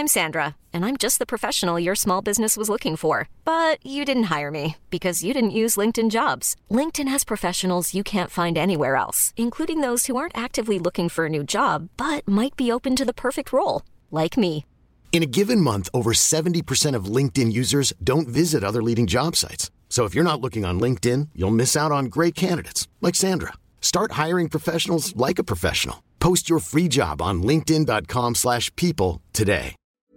I'm Sandra, and I'm just the professional your small business was looking for. But you didn't hire me because you didn't use LinkedIn Jobs. LinkedIn has professionals you can't find anywhere else, including those who aren't actively looking for a new job, but might be open to the perfect role, like me. In a given month, over 70% of LinkedIn users don't visit other leading job sites. So if you're not looking on LinkedIn, you'll miss out on great candidates like Sandra. Start hiring professionals like a professional. Post your free job on linkedin.com/people today.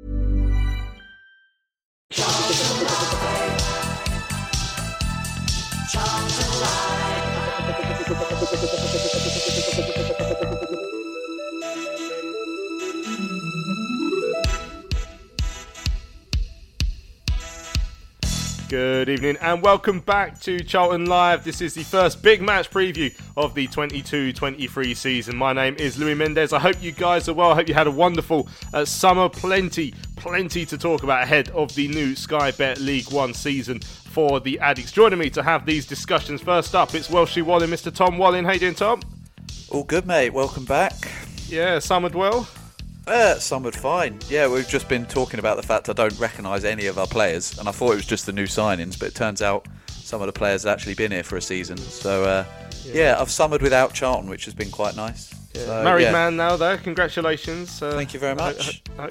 Good evening and welcome back to Charlton Live. This is the first big match preview of the 22-23 season. My name is Louis Mendez. I hope you guys are well. I hope you had a wonderful summer. Plenty to talk about ahead of the new Sky Bet League One season for the Addicts. Joining me to have these discussions, first up, it's Welshie Wallin, Mr. Tom Wallin. How you doing, Tom? All good, mate. Welcome back. Yeah, summered well? Summered fine. Yeah, we've just been talking about the fact I don't recognise any of our players, and I thought it was just the new signings, but it turns out some of the players have actually been here for a season. So, yeah, I've summered without Charlton, which has been quite nice. Yeah. So, Married man now, though. Congratulations. Thank you very much. I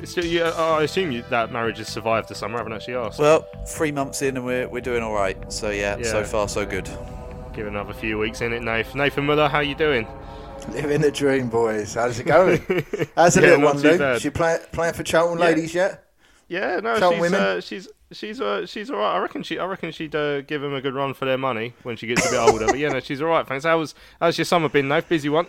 assume that marriage has survived the summer. I haven't actually asked. Well, 3 months in and we're doing all right. So, yeah, so far so good. Give another few weeks in it, Nathan Muller, how you doing? Living the dream, boys. How's it going? How's the little one, Lou? She playing for Charlton ladies yet? Yeah, no, Charlton women? She's all right. I reckon she'd give them a good run for their money when she gets a bit older. But yeah, no, she's all right. Thanks. How's your summer been, Nate? Busy one?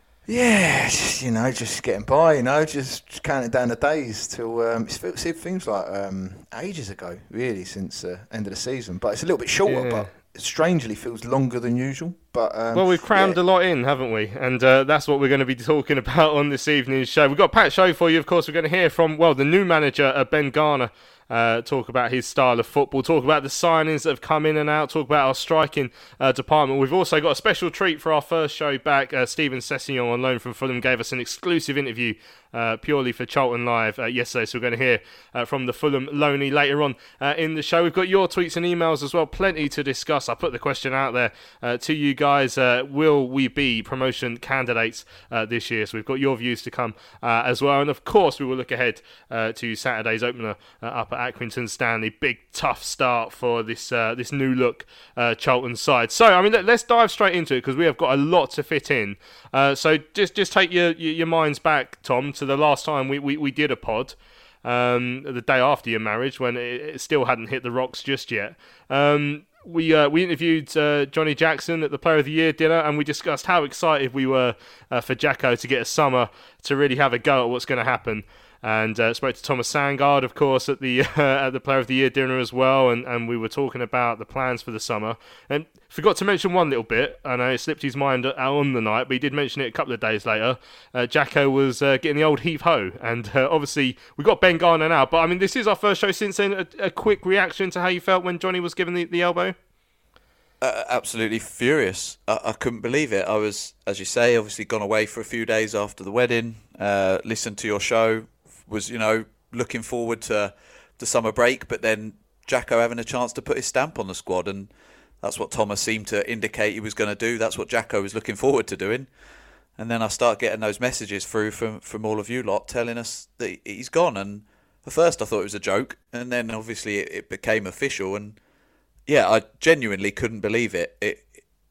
Yeah, just getting by. Just counting down the days till it seems like ages ago, really, since end of the season. But it's a little bit shorter, but it strangely feels longer than usual. But well, we've crammed a lot in, haven't we? And that's what we're going to be talking about on this evening's show. We've got a packed show for you. Of course, we're going to hear from the new manager, Ben Garner. Talk about his style of football, talk about the signings that have come in and out, talk about our striking department. We've also got a special treat for our first show back. Steven Sessegnon on loan from Fulham gave us an exclusive interview purely for Charlton Live yesterday, so we're going to hear from the Fulham loanee later on in the show. We've got your tweets and emails as well, plenty to discuss. I put the question out there to you guys, will we be promotion candidates this year? So we've got your views to come as well, and of course we will look ahead to Saturday's opener up at Accrington Stanley. Big tough start for this new look Charlton side. So I mean, let's dive straight into it because we have got a lot to fit in. So just take your minds back, Tom, to the last time we did a pod, the day after your marriage, when it still hadn't hit the rocks just yet. We interviewed Johnny Jackson at the Player of the Year dinner, and we discussed how excited we were for Jacko to get a summer to really have a go at what's going to happen. And spoke to Thomas Sandgaard, of course, at the Player of the Year dinner as well, and we were talking about the plans for the summer. And forgot to mention one little bit. I know it slipped his mind out on the night, but he did mention it a couple of days later. Jacko was getting the old heave-ho, and obviously we've got Ben Garner now. But I mean, this is our first show since then. A quick reaction to how you felt when Johnny was given the elbow? Absolutely furious. I couldn't believe it. I was, as you say, obviously gone away for a few days after the wedding, listened to your show, was, looking forward to the summer break, but then Jacko having a chance to put his stamp on the squad, and that's what Thomas seemed to indicate he was going to do. That's what Jacko was looking forward to doing. And then I start getting those messages through from all of you lot telling us that he's gone. And at first I thought it was a joke, and then obviously it became official. And yeah, I genuinely couldn't believe it. It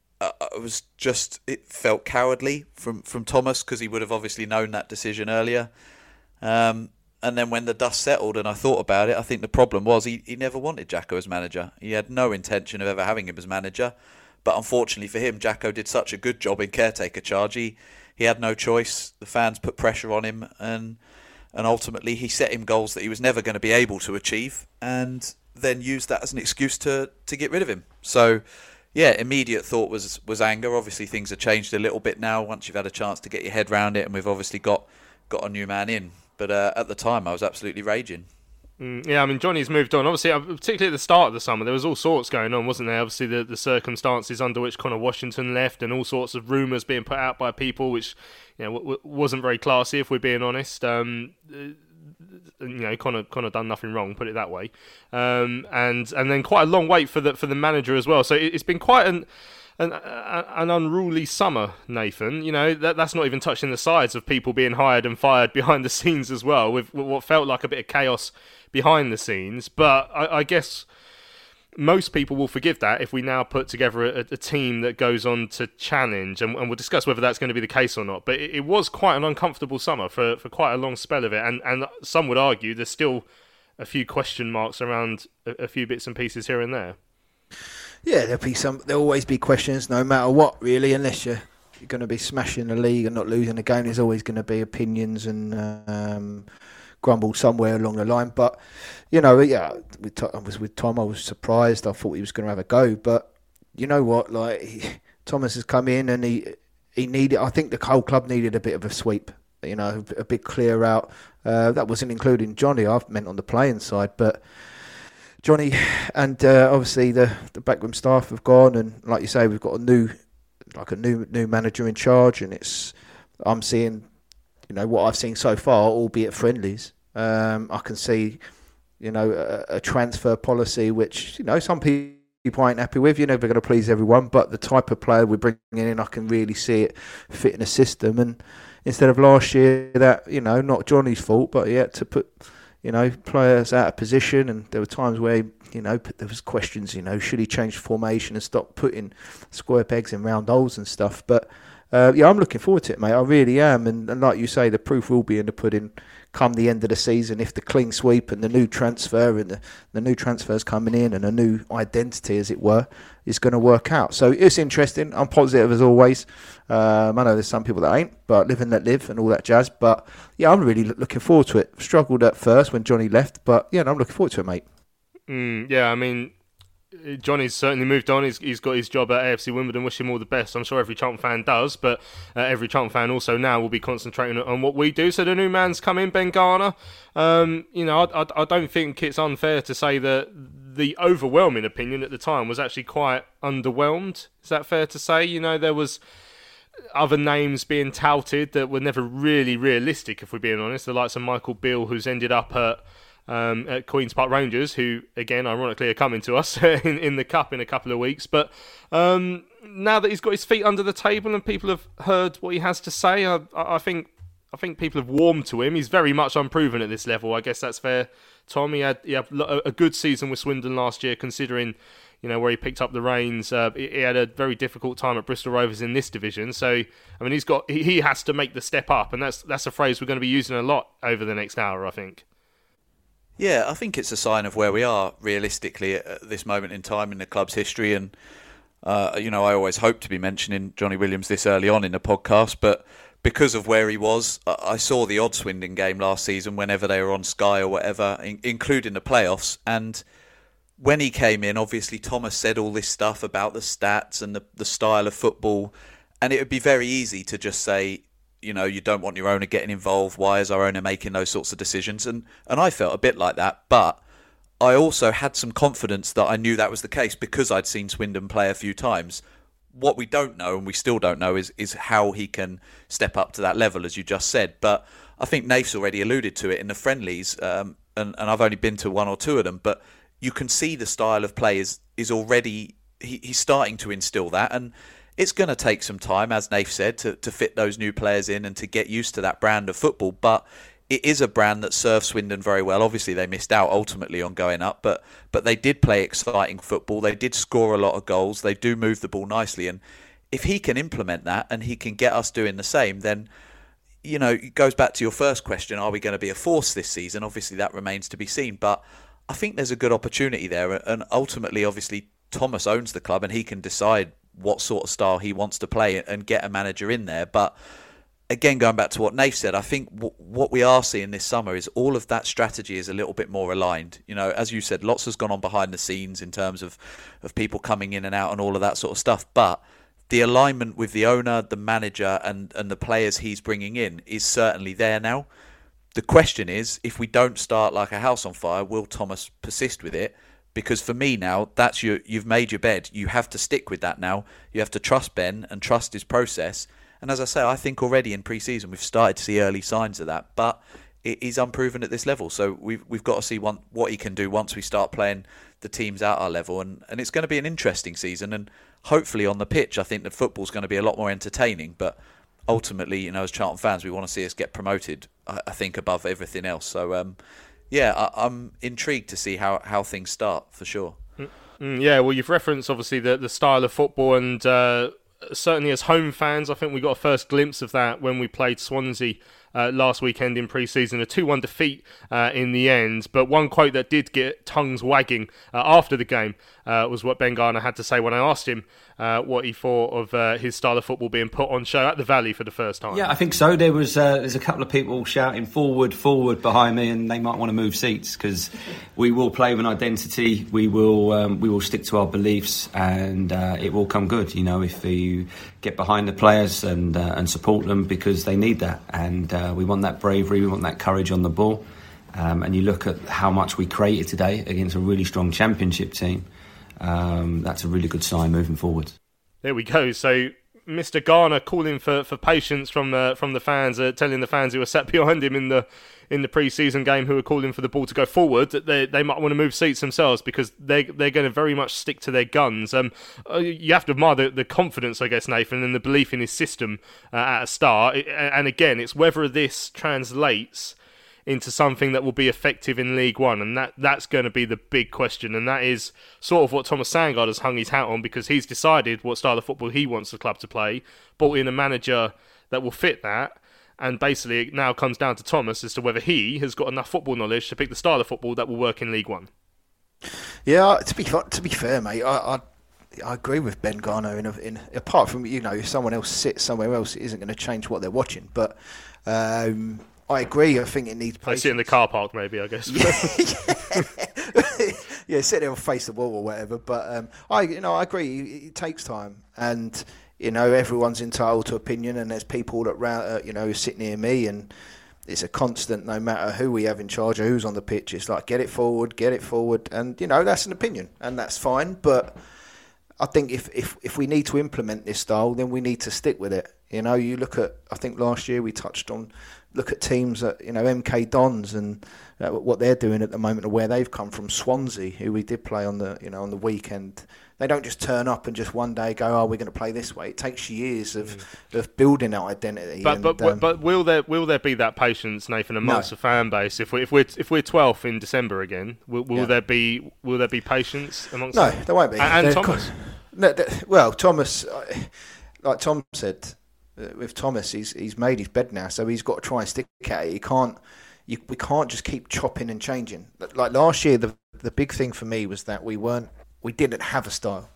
felt cowardly from Thomas, because he would have obviously known that decision earlier. And then when the dust settled and I thought about it, I think the problem was he never wanted Jacko as manager. He had no intention of ever having him as manager. But unfortunately for him, Jacko did such a good job in caretaker charge. He had no choice. The fans put pressure on him, and ultimately he set him goals that he was never going to be able to achieve, and then used that as an excuse to get rid of him. So yeah, immediate thought was anger. Obviously things have changed a little bit now once you've had a chance to get your head around it, and we've obviously got a new man in. But at the time, I was absolutely raging. Yeah, I mean, Johnny's moved on. Obviously, particularly at the start of the summer, there was all sorts going on, wasn't there? Obviously, the circumstances under which Connor Washington left, and all sorts of rumours being put out by people, which wasn't very classy, if we're being honest. Connor done nothing wrong, put it that way, and then quite a long wait for the manager as well. So it's been quite an unruly summer, Nathan. That's not even touching the sides of people being hired and fired behind the scenes as well, with what felt like a bit of chaos behind the scenes. But I guess most people will forgive that if we now put together a team that goes on to challenge, and we'll discuss whether that's going to be the case or not. But it was quite an uncomfortable summer for quite a long spell of it, and some would argue there's still a few question marks around a few bits and pieces here and there. Yeah, there'll always be questions, no matter what, really, unless you're going to be smashing the league and not losing the game. There's always going to be opinions and grumble somewhere along the line. But, I was with Tom. I was surprised. I thought he was going to have a go. But you know what? Thomas has come in and he needed. I think the whole club needed a bit of a sweep. A bit clear out. That wasn't including Johnny. I've meant on the playing side, but Johnny and obviously the backroom staff have gone, and like you say, we've got a new manager in charge, and I'm seeing, what I've seen so far, albeit friendlies. I can see, a transfer policy which some people ain't happy with. You're never going to please everyone, but the type of player we're bringing in, I can really see it fitting a system. And instead of last year, that not Johnny's fault, but he had to put players out of position, and there were times where, there was questions, should he change formation and stop putting square pegs in round holes and stuff. But, I'm looking forward to it, mate. I really am. And like you say, the proof will be in the pudding come the end of the season if the clean sweep and the new transfer and the new transfers coming in and a new identity, as it were, is going to work out. So it's interesting. I'm positive as always. I know there's some people that ain't, but live and let live and all that jazz. But yeah, I'm really looking forward to it. Struggled at first when Johnny left, but yeah, I'm looking forward to it, mate. Yeah, I mean, Johnny's certainly moved on. He's got his job at AFC Wimbledon. Wish him all the best. I'm sure every Charlton fan does, but every Charlton fan also now will be concentrating on what we do. So the new man's come in, Ben Garner. I don't think it's unfair to say that the overwhelming opinion at the time was actually quite underwhelmed. Is that fair to say? There was other names being touted that were never really realistic, if we're being honest. The likes of Michael Beale, who's ended up at Queen's Park Rangers, who, again, ironically, are coming to us in the Cup in a couple of weeks. But now that he's got his feet under the table and people have heard what he has to say, I think people have warmed to him. He's very much unproven at this level. I guess that's fair, Tom. He had a good season with Swindon last year, considering where he picked up the reins. He had a very difficult time at Bristol Rovers in this division. So, I mean, he has to make the step up, and that's a phrase we're going to be using a lot over the next hour, I think. Yeah, I think it's a sign of where we are realistically at this moment in time in the club's history. And, I always hope to be mentioning Johnny Williams this early on in the podcast, but because of where he was, I saw the odd Swindon game last season whenever they were on Sky or whatever, including the playoffs. And when he came in, obviously Thomas said all this stuff about the stats and the style of football, and it would be very easy to just say, you don't want your owner getting involved. Why is our owner making those sorts of decisions? And I felt a bit like that. But I also had some confidence that I knew that was the case because I'd seen Swindon play a few times. What we don't know, and we still don't know, is how he can step up to that level, as you just said. But I think Nafe's already alluded to it in the friendlies, and I've only been to one or two of them. But you can see the style of play is already... He's starting to instill that, and it's going to take some time, as Nafe said, to fit those new players in and to get used to that brand of football. But it is a brand that serves Swindon very well. Obviously, they missed out ultimately on going up, but they did play exciting football. They did score a lot of goals. They do move the ball nicely. And if he can implement that and he can get us doing the same, then, it goes back to your first question, are we going to be a force this season? Obviously, that remains to be seen. But I think there's a good opportunity there. And ultimately, obviously, Thomas owns the club and he can decide what sort of style he wants to play and get a manager in there. But again, going back to what Nafe said, I think what we are seeing this summer is all of that strategy is a little bit more aligned. As you said, lots has gone on behind the scenes in terms of people coming in and out and all of that sort of stuff. But the alignment with the owner, the manager and the players he's bringing in is certainly there now. The question is, if we don't start like a house on fire, will Thomas persist with it? Because for me now, you've made your bed. You have to stick with that now. You have to trust Ben and trust his process. And as I say, I think already in pre-season we've started to see early signs of that. But he's unproven at this level. So we've got to see what he can do once we start playing the teams at our level, and it's going to be an interesting season. And hopefully on the pitch, I think that football's going to be a lot more entertaining. But ultimately, you know, as Charlton fans, we want to see us get promoted, I think, above everything else. So, I'm intrigued to see how things start, for sure. Yeah, well, you've referenced, obviously, the style of football, and certainly as home fans, I think we got a first glimpse of that when we played Swansea last weekend in pre-season, a 2-1 defeat in the end. But one quote that did get tongues wagging after the game was what Ben Garner had to say when I asked him what he thought of his style of football being put on show at the Valley for the first time. Yeah, I think so. There's a couple of people shouting forward behind me, and they might want to move seats, because we will play with an identity. We will stick to our beliefs, and it will come good. You know, if you get behind the players and support them, because they need that, and we want that bravery, we want that courage on the ball. And you look at how much we created today against a really strong Championship team. That's a really good sign moving forward. There we go. So Mr. Garner calling for patience from the fans, telling the fans who were sat behind him in the pre-season game, who were calling for the ball to go forward, that they might want to move seats themselves, because they're going to very much stick to their guns. You have to admire the confidence, I guess, Nathan, and the belief in his system at a start. And again, it's whether this translates into something that will be effective in League One, and that's going to be the big question, and that is sort of what Thomas Sandgaard has hung his hat on, because he's decided what style of football he wants the club to play, brought in a manager that will fit that, and basically it now comes down to Thomas as to whether he has got enough football knowledge to pick the style of football that will work in League One. Yeah, to be fair, mate, I agree with Ben Garner. In apart from, you know, if someone else sits somewhere else, it isn't going to change what they're watching, but. I agree. I think it needs patience. I sit in the car park, maybe, I guess. Yeah, sit there and face the wall or whatever. But I agree. It takes time, and you know, everyone's entitled to opinion. And there's people that who sit near me, and it's a constant. No matter who we have in charge or who's on the pitch, it's like get it forward, and you know, that's an opinion, and that's fine. But I think if we need to implement this style, then we need to stick with it. You know, you look at, I think last year we touched on, look at teams that, you know, MK Dons and what they're doing at the moment and where they've come from. Swansea, who we did play on the weekend, they don't just turn up and just one day go, we're going to play this way. It takes years of building that identity. But will there be that patience, Nathan, amongst the fan base? If we're 12th in December again, will there be patience amongst? No, there won't be. And Thomas. Well, Thomas, like Tom said. With Thomas, he's made his bed now, so he's got to try and stick at it. We can't just keep chopping and changing. Like last year, the big thing for me was that we didn't have a style.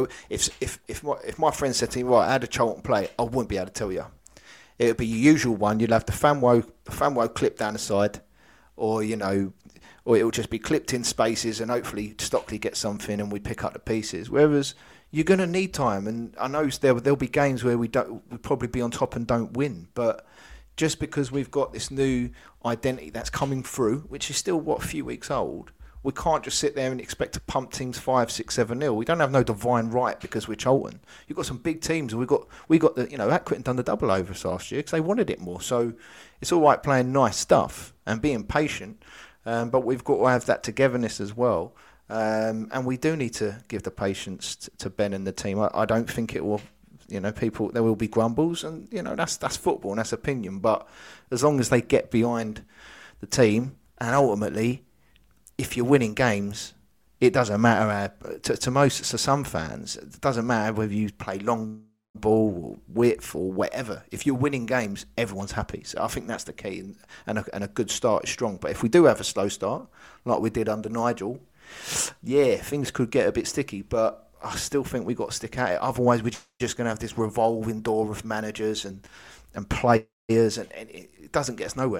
If my friend said to me, right, how did Charlton play? I wouldn't be able to tell you. It would be your usual one. You'd have the Fanwo clip down the side, or it would just be clipped in spaces, and hopefully Stockley gets something, and we pick up the pieces. Whereas you're going to need time, and I know there'll be games where we'll probably be on top and don't win, but just because we've got this new identity that's coming through, which is still a few weeks old, we can't just sit there and expect to pump teams 5-6-7-0. We don't have no divine right because we're Charlton. You've got some big teams, and we got the Accrington done the double over us last year because they wanted it more. So it's all right playing nice stuff and being patient, but we've got to have that togetherness as well. And we do need to give the patience to Ben and the team. I don't think it will, there will be grumbles, and that's football and that's opinion. But as long as they get behind the team, and ultimately, if you're winning games, it doesn't matter. To some fans, it doesn't matter whether you play long ball or width or whatever. If you're winning games, everyone's happy. So I think that's the key, and a good start is strong. But if we do have a slow start, like we did under Nigel, things could get a bit sticky, but I still think we've got to stick at it. Otherwise, we're just going to have this revolving door of managers and players, and it doesn't get us nowhere.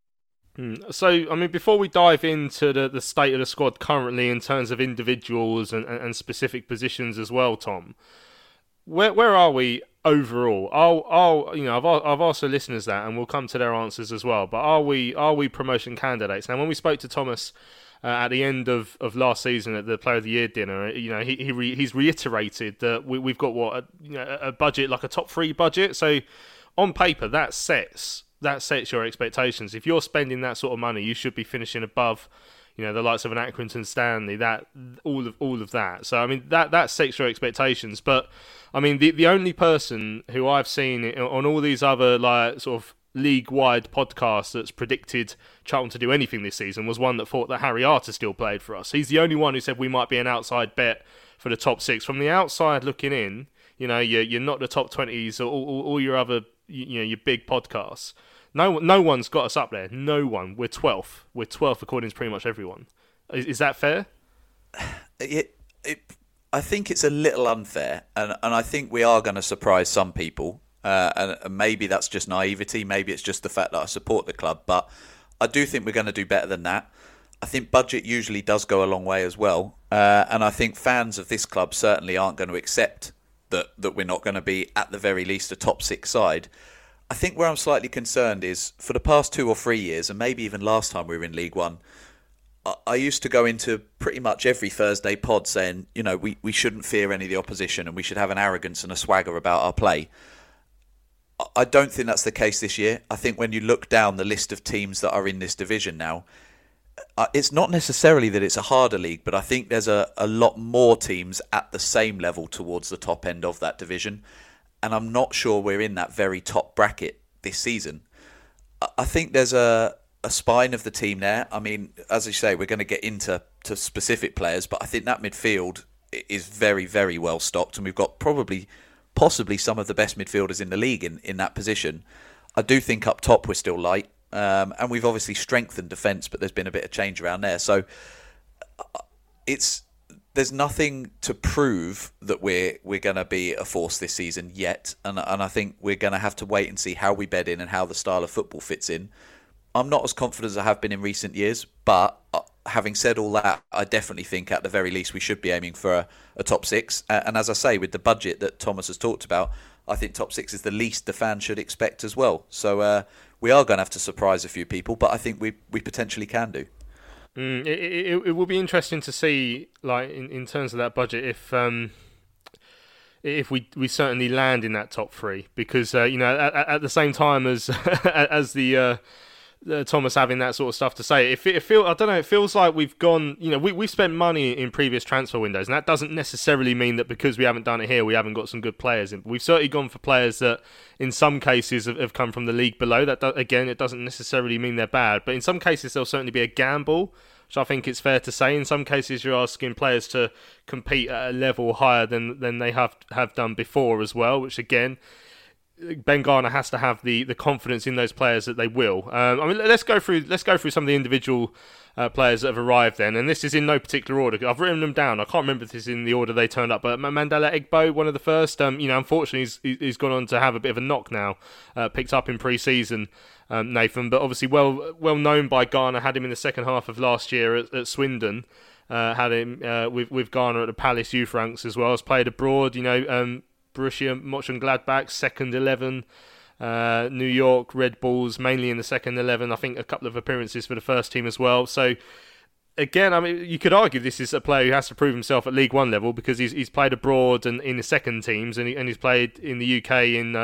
So, I mean, before we dive into the state of the squad currently in terms of individuals and specific positions as well, Tom, where are we overall? I've asked the listeners that, and we'll come to their answers as well. But are we promotion candidates? Now, when we spoke to Thomas at the end of last season at the Player of the Year dinner, he's reiterated that we've got a budget, like a top 3 budget. So on paper, that sets sets your expectations. If you're spending that sort of money, you should be finishing above, the likes of an Accrington Stanley, that all of that. So I mean that sets your expectations. But I mean the only person who I've seen on all these other like sort of league-wide podcasts that's predicted Charlton to do anything this season was one that thought that Harry Arter still played for us. He's the only one who said we might be an outside bet for the top 6. From the outside looking in, you're not the top 20s or all your other, your big podcasts. No one's got us up there. No one. We're 12th. We're 12th according to pretty much everyone. Is that fair? I think it's a little unfair, and I think we are going to surprise some people. And maybe that's just naivety. Maybe it's just the fact that I support the club. But I do think we're going to do better than that. I think budget usually does go a long way as well. And I think fans of this club certainly aren't going to accept that we're not going to be, at the very least, a top 6 side. I think where I'm slightly concerned is, for the past 2 or 3 years, and maybe even last time we were in League One, I used to go into pretty much every Thursday pod saying, we shouldn't fear any of the opposition and we should have an arrogance and a swagger about our play. I don't think that's the case this year. I think when you look down the list of teams that are in this division now, it's not necessarily that it's a harder league, but I think there's a lot more teams at the same level towards the top end of that division. And I'm not sure we're in that very top bracket this season. I think there's a spine of the team there. I mean, as you say, we're going to get into specific players, but I think that midfield is very, very well stocked. And we've got possibly some of the best midfielders in the league in that position. I do think up top we're still light. And we've obviously strengthened defence, but there's been a bit of change around there. So there's nothing to prove that we're going to be a force this season yet. And I think we're going to have to wait and see how we bed in and how the style of football fits in. I'm not as confident as I have been in recent years, but having said all that, I definitely think at the very least we should be aiming for a top 6. And as I say, with the budget that Thomas has talked about, I think top 6 is the least the fans should expect as well. So we are going to have to surprise a few people, but I think we potentially can do. It will be interesting to see, like in terms of that budget, if we certainly land in that top 3, because at the same time as as the Thomas having that sort of stuff to say, it feels like we've gone, we've spent money in previous transfer windows, and that doesn't necessarily mean that because we haven't done it here, we haven't got some good players in. We've certainly gone for players that in some cases have come from the league below. Again, it doesn't necessarily mean they're bad, but in some cases there'll certainly be a gamble, which I think it's fair to say. In some cases you're asking players to compete at a level higher than they have done before as well, which again, Ben Garner has to have the confidence in those players that they will. Let's go through some of the individual players that have arrived then, and this is in no particular order. I've written them down. I can't remember if this is in the order they turned up, but Mandela Egbo, one of the first. Unfortunately, he's gone on to have a bit of a knock now. Picked up in pre-season, Nathan, but obviously well known by Garner. Had him in the second half of last year at Swindon. Had him with Garner at the Palace youth ranks as well. Has played abroad. Borussia Mönchengladbach, second 11, New York Red Bulls, mainly in the second 11. I think a couple of appearances for the first team as well. So, again, you could argue this is a player who has to prove himself at League One level, because he's played abroad and in the second teams, and he's played in the UK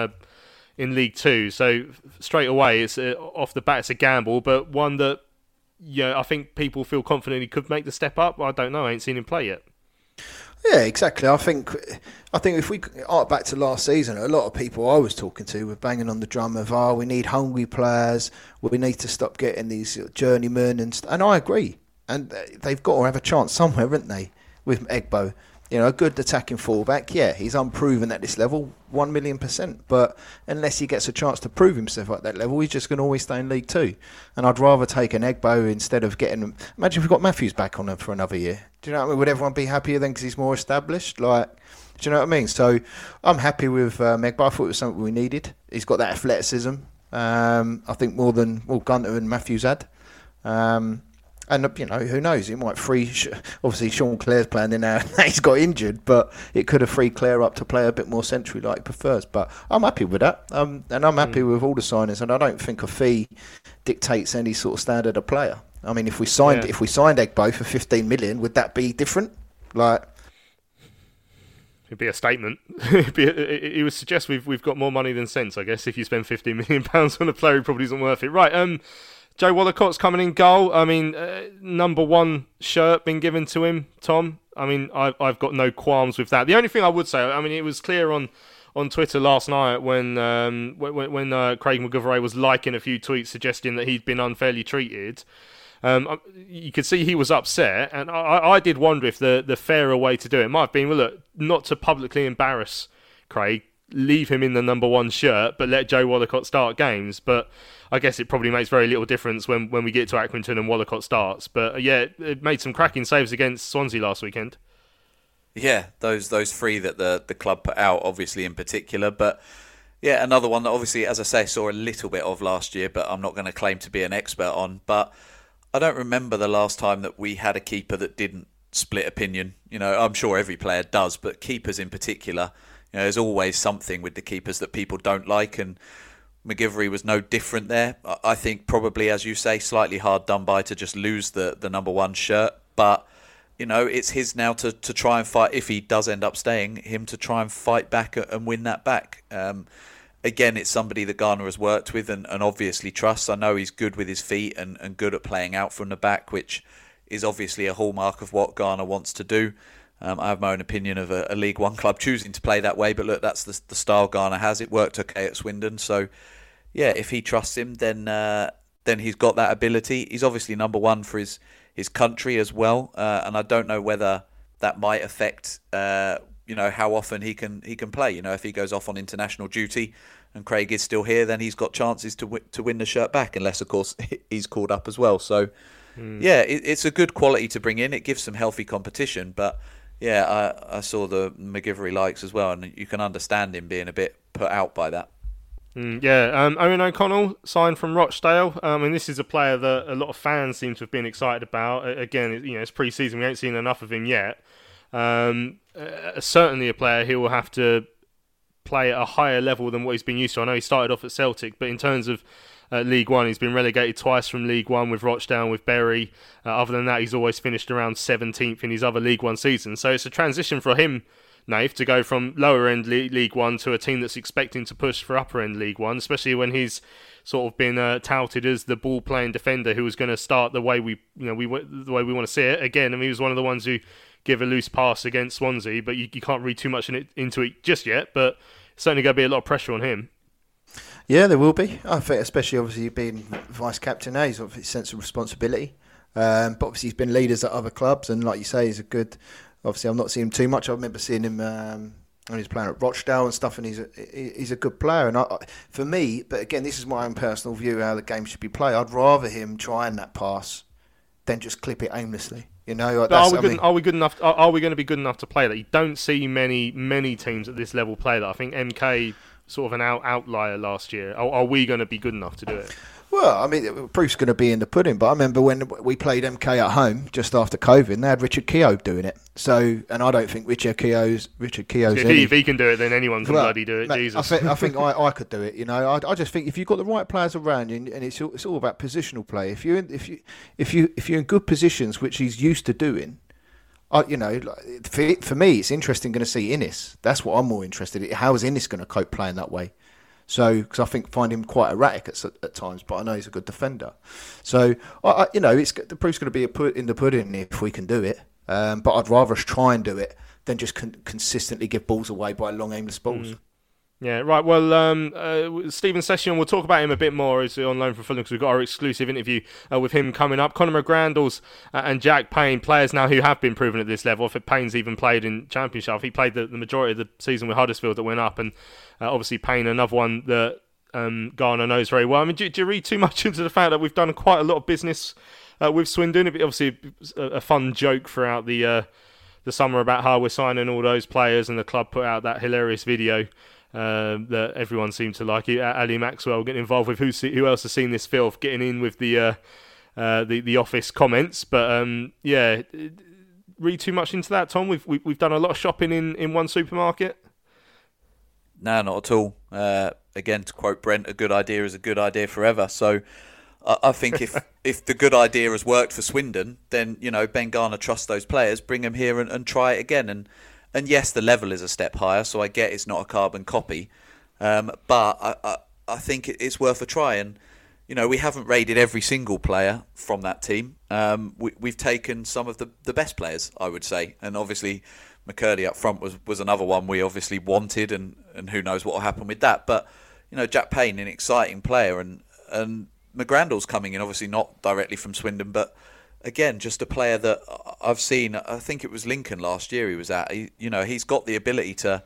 in League Two. So, straight away, it's off the bat, it's a gamble, but one that I think people feel confident he could make the step up. I don't know. I ain't seen him play yet. Yeah, exactly. I think if we arc back to last season, a lot of people I was talking to were banging on the drum of, we need hungry players, we need to stop getting these journeymen, and I agree. And they've got to have a chance somewhere, haven't they, with Egbo? A good attacking fullback. Yeah, he's unproven at this level, 1,000,000%. But unless he gets a chance to prove himself at that level, he's just going to always stay in League Two. And I'd rather take an Egbo instead of getting him. Imagine if we got Matthews back on him for another year. Do you know what I mean? Would everyone be happier then because he's more established? Do you know what I mean? So I'm happy with Egbo. I thought it was something we needed. He's got that athleticism. I think more than Gunter and Matthews had. And, who knows? It might free... Obviously, Sean Clare's playing in now. He's got injured, but it could have freed Clare up to play a bit more centrally like he prefers. But I'm happy with that. And I'm happy with all the signings. And I don't think a fee dictates any sort of standard of player. I mean, if we signed Egbo for 15 million, would that be different? Who It'd be a statement. It would suggest we've got more money than sense, I guess. If you spend £15 million on a player, it probably isn't worth it. Right, Joe Walcott's coming in goal. I mean, number 1 shirt been given to him, Tom. I mean, I've got no qualms with that. The only thing I would say, I mean, it was clear on Twitter last night when Craig McGillivray was liking a few tweets suggesting that he'd been unfairly treated. You could see he was upset, and I did wonder if the fairer way to do it might have been, well, look, not to publicly embarrass Craig, leave him in the number 1 shirt, but let Joe Wallacott start games. But I guess it probably makes very little difference when we get to Accrington and Wallacott starts. But yeah, it made some cracking saves against Swansea last weekend. Yeah, those 3 that the club put out, obviously in particular. But yeah, another one that obviously, as I say, saw a little bit of last year, but I'm not going to claim to be an expert on. But I don't remember the last time that we had a keeper that didn't split opinion. You know, I'm sure every player does, but keepers in particular, you know, there's always something with the keepers that people don't like, and McGillivray was no different there. I think probably, as you say, slightly hard done by to just lose the number 1 shirt, but you know, it's his now to try and fight, if he does end up staying, him to try and fight back and win that back. Again, it's somebody that Garner has worked with and obviously trusts. I know he's good with his feet and good at playing out from the back, which is obviously a hallmark of what Garner wants to do. I have my own opinion of a League One club choosing to play that way, but look, that's the style Garner has. It worked okay at Swindon, so yeah, if he trusts him, then he's got that ability. He's obviously number 1 for his country as well, and I don't know whether that might affect how often he can play. You know, if he goes off on international duty and Craig is still here, then he's got chances to win the shirt back, unless of course he's called up as well. So yeah, it's a good quality to bring in. It gives some healthy competition, but yeah, I saw the McGillivray likes as well, and you can understand him being a bit put out by that. Owen O'Connell signed from Rochdale. And this is a player that a lot of fans seem to have been excited about. Again, you know, it's pre-season; we ain't seen enough of him yet. Certainly a player who will have to play at a higher level than what he's been used to. I know he started off at Celtic, but in terms of League One, he's been relegated twice from League One with Rochdale, with Bury. Other than that, he's always finished around 17th in his other League One seasons. So it's a transition for him, Nath, to go from lower end League One to a team that's expecting to push for upper end League One, especially when he's sort of been touted as the ball playing defender who was going to start the way we want to see it. Again, I mean, he was one of the ones who give a loose pass against Swansea, but you can't read too much into it just yet. But certainly going to be a lot of pressure on him. Yeah, there will be. I think, especially obviously being vice captain now, he's obviously a sense of responsibility. But obviously he's been leaders at other clubs, and like you say, he's a good. Obviously, I've not seen him too much. I remember seeing him when he was playing at Rochdale and stuff, and he's a good player. And for me, but again, this is my own personal view how the game should be played. I'd rather him trying that pass than just clip it aimlessly. You know, are we good enough? Are we going to be good enough to play that? You don't see many teams at this level play that. I think MK sort of an outlier last year. Are we going to be good enough to do it? Well, I mean, proof's going to be in the pudding. But I remember when we played MK at home just after COVID, and they had Richard Keogh doing it. So, and I don't think Richard Keogh's. If he can do it, then anyone can bloody do it. Mate, Jesus, I think I could do it. You know, I just think if you've got the right players around you, and it's all about positional play. If you're in good positions, which he's used to doing. You know, for me, it's interesting going to see Innes. That's what I'm more interested in. How is Innes going to cope playing that way? So, because I find him quite erratic at times, but I know he's a good defender. So, the proof's going to be in the pudding if we can do it. But I'd rather us try and do it than just consistently give balls away by long aimless balls. Yeah, right. Well, Stephen Session, we'll talk about him a bit more as on loan from Fulham because we've got our exclusive interview with him coming up. Conor McGrandles and Jack Payne, players now who have been proven at this level. If Payne's even played in Championship, he played the majority of the season with Huddersfield that went up, and obviously Payne, another one that Garner knows very well. I mean, do you read too much into the fact that we've done quite a lot of business with Swindon? Obviously, a fun joke throughout the summer about how we're signing all those players, and the club put out that hilarious video that everyone seemed to like. Ali Maxwell getting involved with who else has seen this filth, getting in with the office comments. But read too much into that, Tom? We've done a lot of shopping in one supermarket. No, not at all. Again, to quote Brent, a good idea is a good idea forever. So I think if the good idea has worked for Swindon, then Ben Garner trusts those players, bring them here and try it again. And yes, the level is a step higher, so I get it's not a carbon copy. But I think it's worth a try. And, we haven't raided every single player from that team. We've taken some of the best players, I would say. And obviously, McCurdy up front was another one we obviously wanted, and who knows what will happen with that. But, Jack Payne, an exciting player, and McGrandle's coming in, obviously not directly from Swindon, but again, just a player that I've seen. I think it was Lincoln last year he was at. He's got the ability to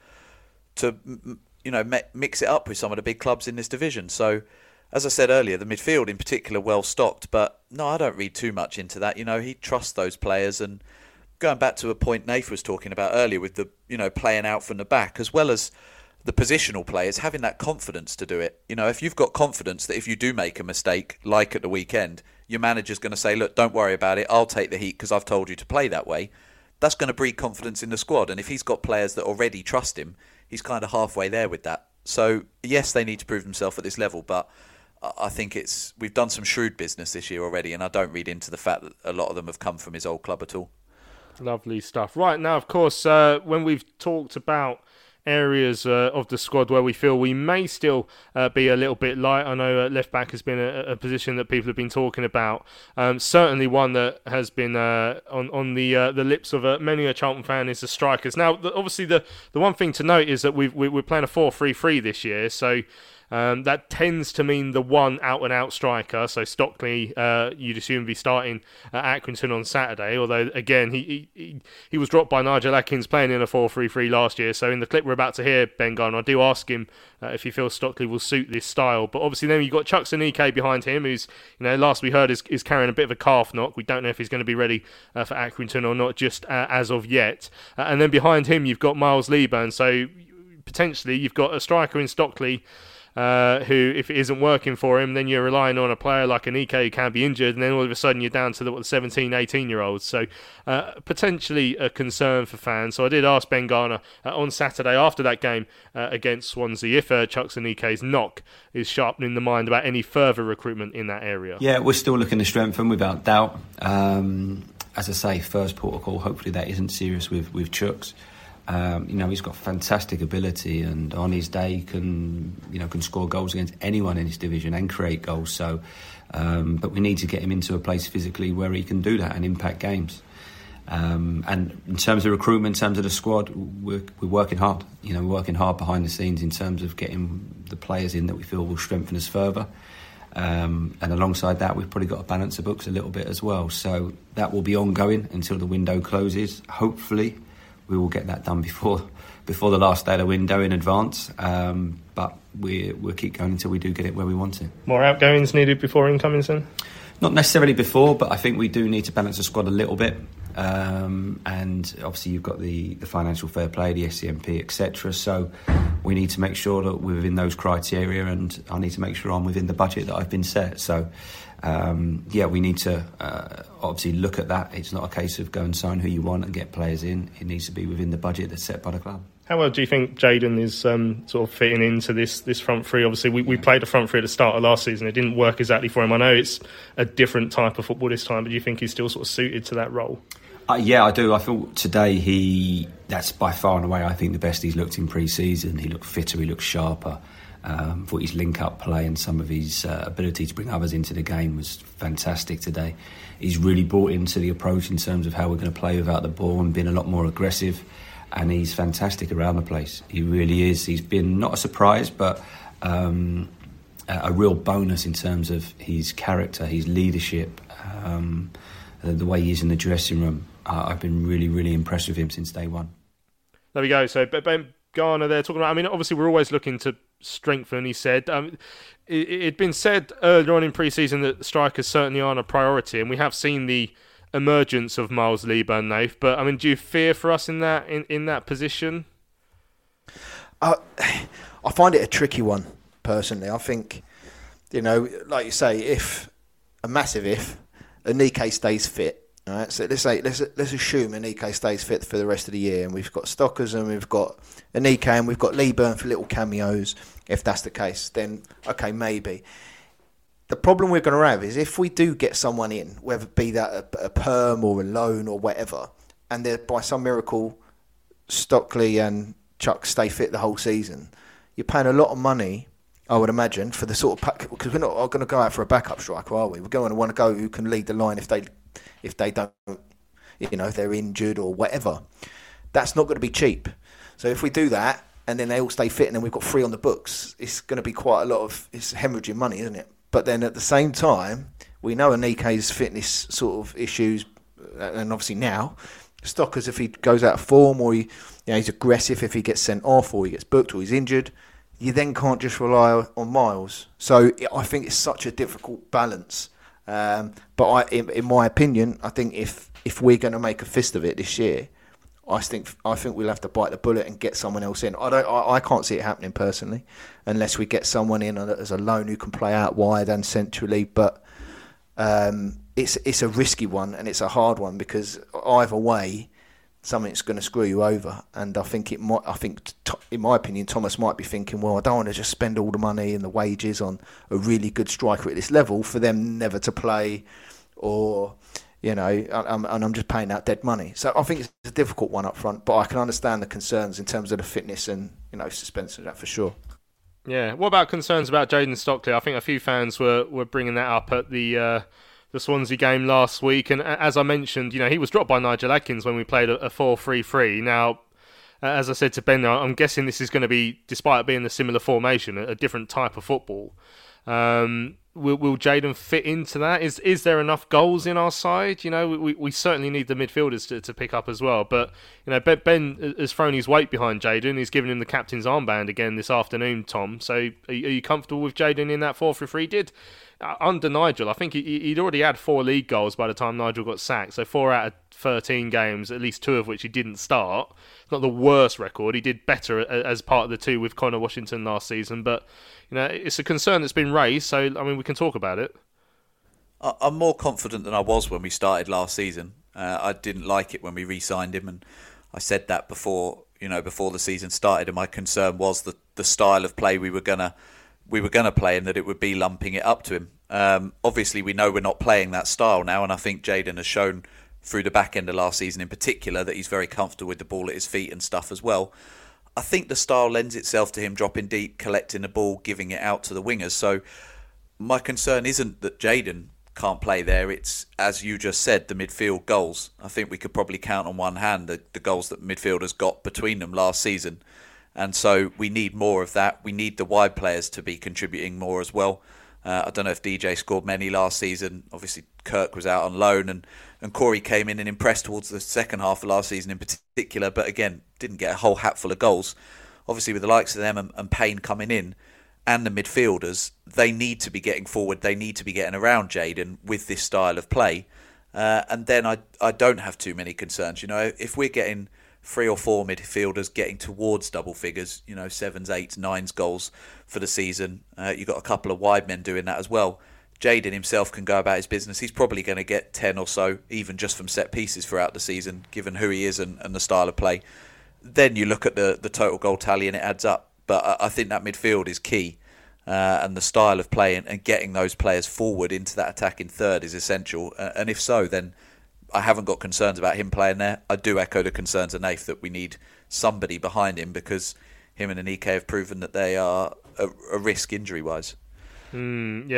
mix it up with some of the big clubs in this division. So, as I said earlier, the midfield in particular well stocked. But no, I don't read too much into that. He trusts those players. And going back to a point Nath was talking about earlier with the playing out from the back, as well as the positional players having that confidence to do it. If you've got confidence that if you do make a mistake, like at the weekend, your manager's going to say, look, don't worry about it, I'll take the heat because I've told you to play that way. That's going to breed confidence in the squad. And if he's got players that already trust him, he's kind of halfway there with that. So, yes, they need to prove themselves at this level, but I think we've done some shrewd business this year already, and I don't read into the fact that a lot of them have come from his old club at all. Lovely stuff. Right, now, of course, when we've talked about areas of the squad where we feel we may still be a little bit light. I know left back has been a position that people have been talking about. Certainly one that has been on the lips of many a Charlton fan is the strikers. Now, obviously, the one thing to note is that we're playing a 4-3-3 this year, so that tends to mean the one out-and-out striker. So Stockley, you'd assume, be starting at Accrington on Saturday. Although, again, he was dropped by Nigel Atkins playing in a 4-3-3 last year. So in the clip we're about to hear, Ben Garner, I do ask him if he feels Stockley will suit this style. But obviously then you've got Chuks Aneke behind him, who's, last we heard is carrying a bit of a calf knock. We don't know if he's going to be ready for Accrington or not just as of yet. And then behind him you've got Miles Leaburn. So potentially you've got a striker in Stockley who, if it isn't working for him, then you're relying on a player like Aneke who can be injured, and then all of a sudden you're down to the 17, 18-year-olds. So potentially a concern for fans. So I did ask Ben Garner on Saturday after that game against Swansea if Chuks Aneke's knock is sharpening the mind about any further recruitment in that area. Yeah, we're still looking to strengthen without doubt. As I say, first protocol, hopefully that isn't serious with Chuks. He's got fantastic ability, and on his day can score goals against anyone in his division and create goals. So, but we need to get him into a place physically where he can do that and impact games. And in terms of recruitment, in terms of the squad, we're working hard. We're working hard behind the scenes in terms of getting the players in that we feel will strengthen us further. And alongside that, we've probably got to balance the books a little bit as well. So that will be ongoing until the window closes. Hopefully we will get that done before the last day of the window in advance. But we'll keep going until we do get it where we want it. More outgoings needed before incomings then? Not necessarily before, but I think we do need to balance the squad a little bit. And obviously you've got the financial fair play, the SCMP, etc. So we need to make sure that we're within those criteria, and I need to make sure I'm within the budget that I've been set. So we need to obviously look at that. It's not a case of go and sign who you want and get players in. It needs to be within the budget that's set by the club. How well do you think Jayden is sort of fitting into this front three? Obviously, we played a front three at the start of last season. It didn't work exactly for him. I know it's a different type of football this time, but do you think he's still sort of suited to that role? Yeah, I do. I feel today that's by far and away, I think, the best he's looked in pre-season. He looked fitter, he looked sharper. Thought his link-up play and some of his ability to bring others into the game was fantastic today. He's really bought into the approach in terms of how we're going to play without the ball and been a lot more aggressive. And he's fantastic around the place. He really is. He's been not a surprise, but a real bonus in terms of his character, his leadership, the way he is in the dressing room. I've been really, really impressed with him since day one. There we go. So Ben Garner there talking about, obviously we're always looking to strengthen, he said. It'd been said earlier on in pre-season that strikers certainly aren't a priority, and we have seen the emergence of Miles Leaburn, Nath. But do you fear for us in that position? I find it a tricky one, personally. I think, like you say, if Aneke stays fit. All right, so let's assume Aneke stays fit for the rest of the year, and we've got Stockers and we've got Aneke and we've got Leaburn for little cameos. If that's the case, then okay, maybe. The problem we're going to have is if we do get someone in, whether it be that a perm or a loan or whatever, and by some miracle Stockley and Chuck stay fit the whole season, you're paying a lot of money, I would imagine, for the sort of pack, because we're not going to go out for a backup striker, are we? We're going to want to go who can lead the line if they don't, if they're injured or whatever. That's not going to be cheap. So if we do that and then they all stay fit and then we've got 3 on the books, it's going to be quite a lot of, it's hemorrhaging money, isn't it? But then at the same time, we know Anike's fitness sort of issues, and obviously now, Stockers, if he goes out of form or he's aggressive, if he gets sent off or he gets booked or he's injured, you then can't just rely on Miles. So I think it's such a difficult balance. But in my opinion, I think if we're going to make a fist of it this year, I think we'll have to bite the bullet and get someone else in. I can't see it happening personally, unless we get someone in as a loan who can play out wide and centrally. But it's a risky one and it's a hard one, because either way, something's going to screw you over. And I think in my opinion, Thomas might be thinking, well, I don't want to just spend all the money and the wages on a really good striker at this level for them never to play, or and I'm just paying out dead money. So I think it's a difficult one up front, but I can understand the concerns in terms of the fitness and suspense of that for sure. Yeah. What about concerns about Jayden Stockley? I think a few fans were bringing that up at the Swansea game last week, and as I mentioned, he was dropped by Nigel Adkins when we played a 4-3-3. Now, as I said to Ben, I'm guessing this is going to be, despite it being a similar formation, a different type of football. Will Jayden fit into that? Is there enough goals in our side? We certainly need the midfielders to pick up as well. But Ben has thrown his weight behind Jayden. He's given him the captain's armband again this afternoon, Tom. So are you comfortable with Jayden in that 4-3-3? He did under Nigel. I think he'd already had 4 league goals by the time Nigel got sacked. So 4 out of 13 games, at least 2 of which he didn't start. Not the worst record. He did better as part of the 2 with Connor Washington last season, but it's a concern that's been raised, so I mean we can talk about it. I'm more confident than I was when we started last season. I didn't like it when we re-signed him, and I said that before the season started, and my concern was the style of play we were gonna play, and that it would be lumping it up to him. Obviously we know we're not playing that style now, and I think Jayden has shown through the back end of last season in particular that he's very comfortable with the ball at his feet and stuff as well. I think the style lends itself to him dropping deep, collecting the ball, giving it out to the wingers. So my concern isn't that Jayden can't play there. It's, as you just said, the midfield goals. I think we could probably count on one hand the goals that midfielders got between them last season. And so we need more of that. We need the wide players to be contributing more as well. I don't know if DJ scored many last season. Obviously, Kirk was out on loan, and Corey came in and impressed towards the second half of last season in particular, but again, didn't get a whole hatful of goals. Obviously, with the likes of them and Payne coming in, and the midfielders, they need to be getting forward. They need to be getting around Jayden with this style of play. And then I don't have too many concerns. If we're getting 3 or 4 midfielders getting towards double figures, 7s, 8s, 9s goals for the season. You've got a couple of wide men doing that as well. Jayden himself can go about his business. He's probably going to get 10 or so, even just from set pieces throughout the season, given who he is and the style of play. Then you look at the total goal tally and it adds up. But I think that midfield is key. And the style of play and getting those players forward into that attacking third is essential. And if so, then I haven't got concerns about him playing there. I do echo the concerns of Nath that we need somebody behind him, because him and Anike have proven that they are a risk injury-wise. You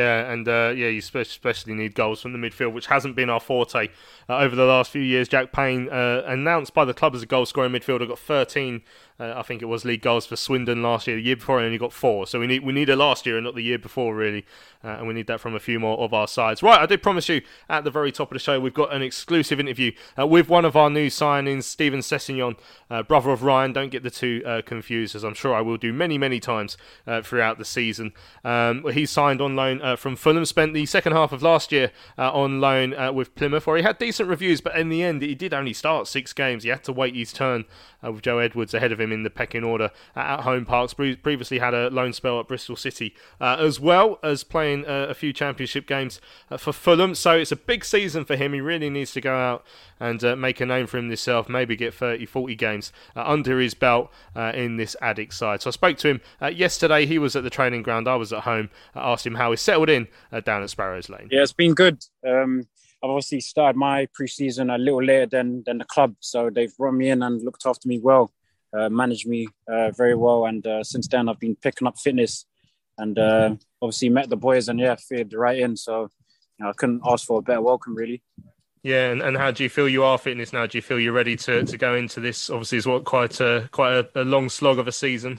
especially need goals from the midfield, which hasn't been our forte over the last few years. Jack Payne, announced by the club as a goal-scoring midfielder, got 13, I think it was, league goals for Swindon last year. The year before he only got 4, so we need it last year and not the year before, really, and we need that from a few more of our sides. Right, I did promise you at the very top of the show we've got an exclusive interview with one of our new signings, Steven Sessegnon, brother of Ryan. Don't get the two confused, as I'm sure I will do many times throughout the season. He's signed on loan from Fulham, spent the second half of last year on loan with Plymouth, where he had decent reviews, but in the end he did only start 6 games. He had to wait his turn with Joe Edwards ahead of him in the pecking order at home parks. Previously had a loan spell at Bristol City, as well as playing a few championship games for Fulham. So it's a big season for him. He really needs to go out and make a name for himself, maybe get 30-40 games under his belt in this Addict side. So I spoke to him yesterday. He was at the training ground, I was at home. I asked him how he settled in down at Sparrows Lane. Yeah, it's been good. I've obviously started my pre-season a little later than the club, so they've brought me in and looked after me well. managed me very well. And since then, I've been picking up fitness and obviously met the boys and fitted right in. So I couldn't ask for a better welcome, really. Yeah, and how do you feel you are fitness now? Do you feel you're ready to go into this? Obviously, it's quite a long slog of a season.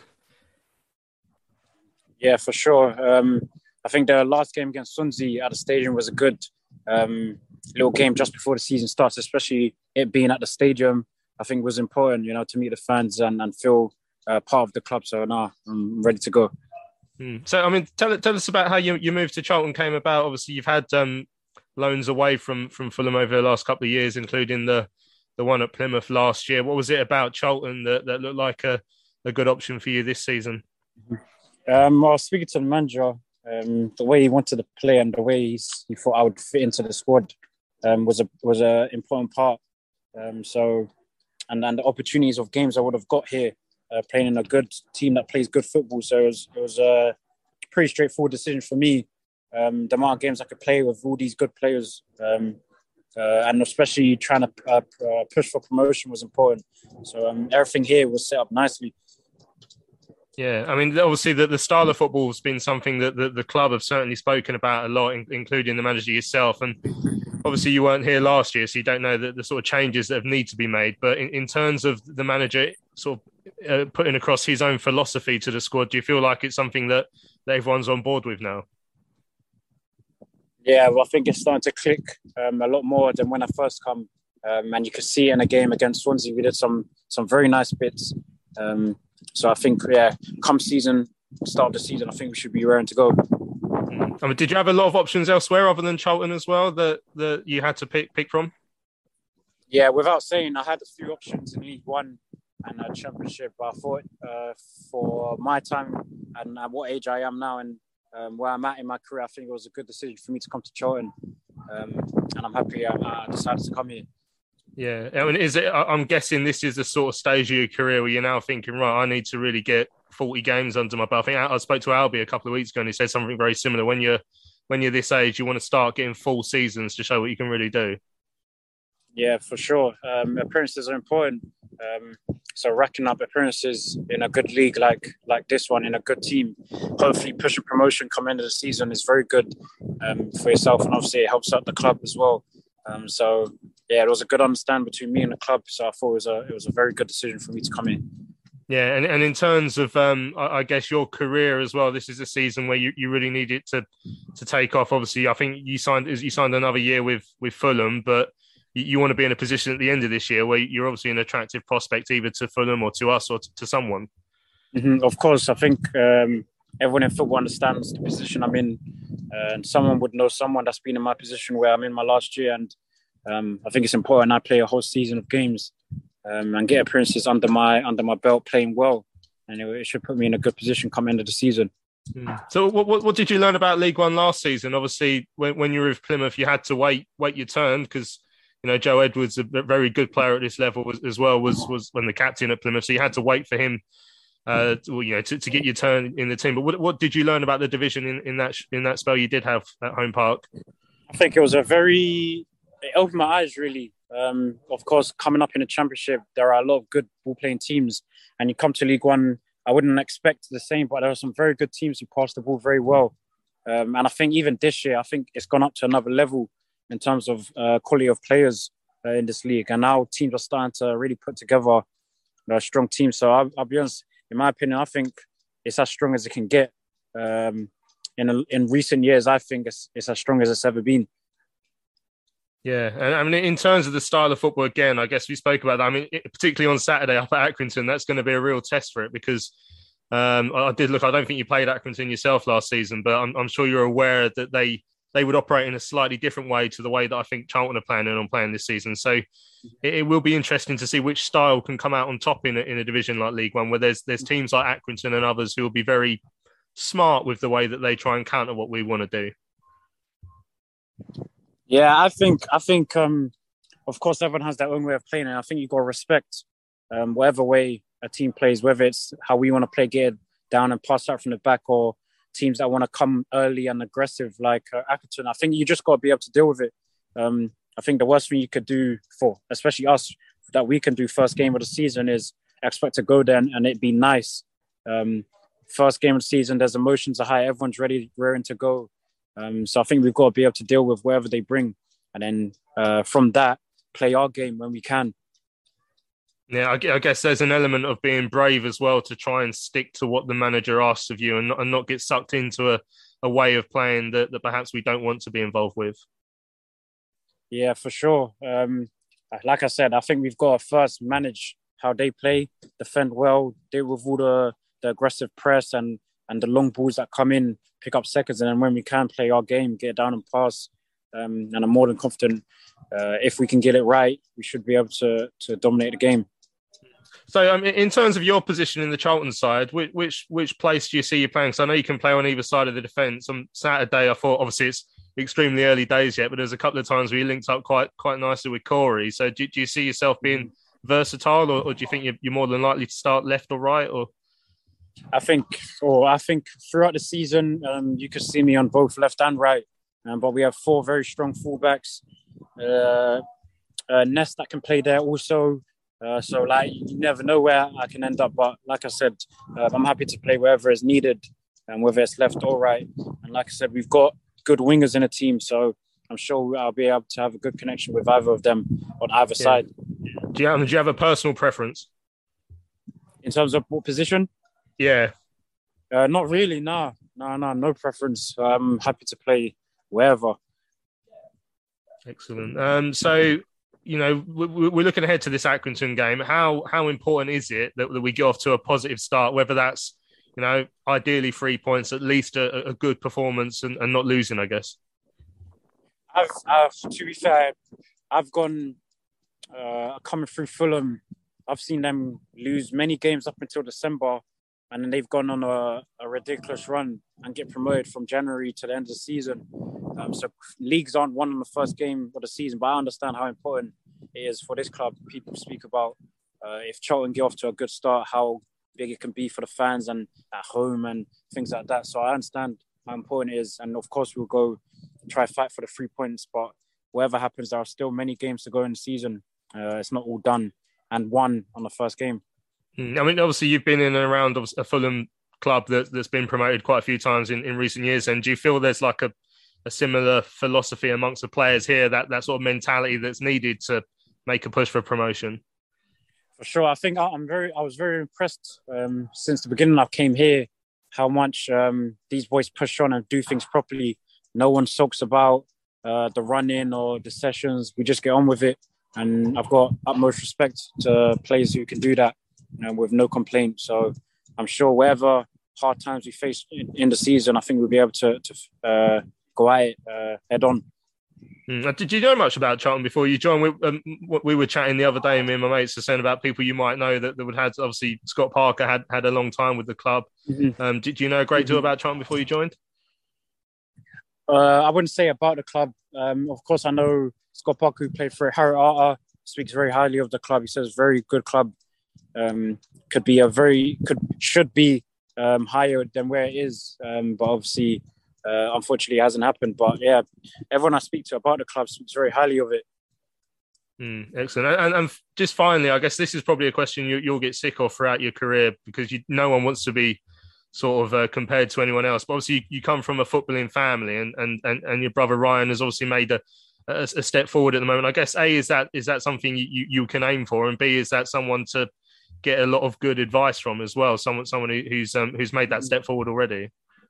Yeah, for sure. I think the last game against Swansea at the stadium was a good little game just before the season starts, especially it being at the stadium. I think was important, to meet the fans and feel part of the club. So now I'm ready to go. So, I mean, tell us about how your move to Charlton came about. Obviously, you've had loans away from Fulham over the last couple of years, including the one at Plymouth last year. What was it about Charlton that looked like a good option for you this season? I was speaking to the manager. The way he wanted to play and the way he thought I would fit into the squad was a important part. And the opportunities of games I would have got here, playing in a good team that plays good football. So it was a pretty straightforward decision for me. The amount of games I could play with all these good players, and especially trying to push for promotion was important. So everything here was set up nicely. Yeah, I mean, obviously the style of football has been something that the club have certainly spoken about a lot, including the manager yourself. And obviously you weren't here last year, so you don't know the sort of changes that need to be made. But in terms of the manager sort of putting across his own philosophy to the squad, do you feel like it's something that everyone's on board with now? Yeah, well, I think it's starting to click a lot more than when I first come. And you could see it in a game against Swansea. We did some very nice bits. So I think, come start of the season, I think we should be raring to go. I mean, did you have a lot of options elsewhere other than Charlton as well that you had to pick from? Yeah, without saying, I had a few options in League One and Championship. But I thought for my time and at what age I am now and where I'm at in my career, I think it was a good decision for me to come to Charlton. And I'm happy I decided to come here. Yeah, I mean, I'm guessing this is the sort of stage of your career where you're now thinking, right, I need to really get 40 games under my belt. I think I spoke to Albie a couple of weeks ago and he said something very similar. When you're this age, you want to start getting full seasons to show what you can really do. Yeah, for sure. Appearances are important. So racking up appearances in a good league like this one, in a good team, hopefully pushing promotion come end of the season is very good for yourself, and obviously it helps out the club as well. It was a good understanding between me and the club. So I thought it was a very good decision for me to come in. Yeah, and in terms of, I guess, your career as well, this is a season where you really need it to take off. Obviously, I think you signed another year with Fulham, but you want to be in a position at the end of this year where you're obviously an attractive prospect either to Fulham or to us or to someone. Mm-hmm. Of course, I think everyone in football understands the position I'm in, and someone would know someone that's been in my position where I'm in my last year, and I think it's important I play a whole season of games and get appearances under my belt playing well, and it should put me in a good position come end of the season. So what did you learn about League One last season? Obviously, when you were with Plymouth, you had to wait your turn because Joe Edwards, a very good player at this level as well, was when the captain at Plymouth, so you had to wait for him to get your turn in the team. But what did you learn about the division in that spell you did have at Home Park? I think it opened my eyes really. Of course, coming up in the Championship, there are a lot of good ball-playing teams, and you come to League One, I wouldn't expect the same, but there are some very good teams who pass the ball very well. And I think even this year, I think it's gone up to another level in terms of quality of players in this league. And now teams are starting to really put together a strong team. So I'll be honest, in my opinion, I think it's as strong as it can get. In recent years, I think it's as strong as it's ever been. Yeah, and I mean, in terms of the style of football, again, I guess we spoke about that. I mean, particularly on Saturday up at Accrington, that's going to be a real test for it because I don't think you played Accrington yourself last season, but I'm sure you're aware that they would operate in a slightly different way to the way that I think Charlton are planning on playing this season. So it will be interesting to see which style can come out on top in a division like League One, where there's teams like Accrington and others who will be very smart with the way that they try and counter what we want to do. Yeah, I think of course, everyone has their own way of playing, and I think you've got to respect whatever way a team plays, whether it's how we want to play, get down and pass out from the back, or teams that want to come early and aggressive like Accrington. I think you just got to be able to deal with it. I think the worst thing you could do for, especially us, that we can do first game of the season is expect to go there and it'd be nice. First game of the season, there's emotions are high. Everyone's raring to go. So I think we've got to be able to deal with whatever they bring. And then from that, play our game when we can. Yeah, I guess there's an element of being brave as well to try and stick to what the manager asks of you and not get sucked into a way of playing that perhaps we don't want to be involved with. Yeah, for sure. Like I said, I think we've got to first manage how they play, defend well, deal with all the aggressive press and the long balls that come in, pick up seconds, and then when we can play our game, get down and pass. And I'm more than confident if we can get it right, we should be able to dominate the game. So, in terms of your position in the Charlton side, which place do you see you playing? Because I know you can play on either side of the defence. On Saturday, I thought, obviously, it's extremely early days yet, but there's a couple of times where you linked up quite nicely with Corey. So, do you see yourself being versatile, or do you think you're more than likely to start left or right? Or I think throughout the season, you could see me on both left and right. But we have 4 very strong fullbacks. Nest that can play there also. So, you never know where I can end up. But like I said, I'm happy to play wherever is needed, and whether it's left or right. And like I said, we've got good wingers in the team, so I'm sure I'll be able to have a good connection with either of them on either side. Do you have a personal preference? In terms of what position? Yeah. Not really, no preference. I'm happy to play wherever. Excellent. So, we're looking ahead to this Accrington game. How important is it that we get off to a positive start, whether that's, ideally 3 points, at least a good performance and not losing, I guess? To be fair, I've gone coming through Fulham. I've seen them lose many games up until December, and then they've gone on a ridiculous run and get promoted from January to the end of the season. So leagues aren't won on the first game of the season, but I understand how important it is for this club. People speak about if Charlton get off to a good start, how big it can be for the fans and at home and things like that. So I understand how important it is. And of course, we'll go try fight for the 3 points. But whatever happens, there are still many games to go in the season. It's not all done and won on the first game. I mean, obviously, you've been in and around a Fulham club that's been promoted quite a few times in recent years. And do you feel there's like a similar philosophy amongst the players here, that sort of mentality that's needed to make a push for promotion? For sure. I think I was very impressed since the beginning I came here, how much these boys push on and do things properly. No one sulks about the run-in or the sessions. We just get on with it. And I've got utmost respect to players who can do that with no complaint. So I'm sure whatever hard times we face in the season, I think we'll be able to go at it head on. Did you know much about Charlton before you joined? We were chatting the other day, me and my mates were saying about people you might know that would have. Obviously, Scott Parker had a long time with the club. Mm-hmm. Did you know a great deal about Charlton before you joined? I wouldn't say about the club. Of course, I know Scott Parker, who played for Harry Arter, speaks very highly of the club. He says very good club. Should be higher than where it is, but obviously, unfortunately, it hasn't happened. But yeah, everyone I speak to about the club speaks very highly of it. Excellent. And just finally, I guess this is probably a question you'll get sick of throughout your career, because no one wants to be sort of compared to anyone else. But obviously, you come from a footballing family, and your brother Ryan has obviously made a step forward at the moment. I guess A, is that something you can aim for, and B, is that someone to get a lot of good advice from as well? Someone who's made that step forward already.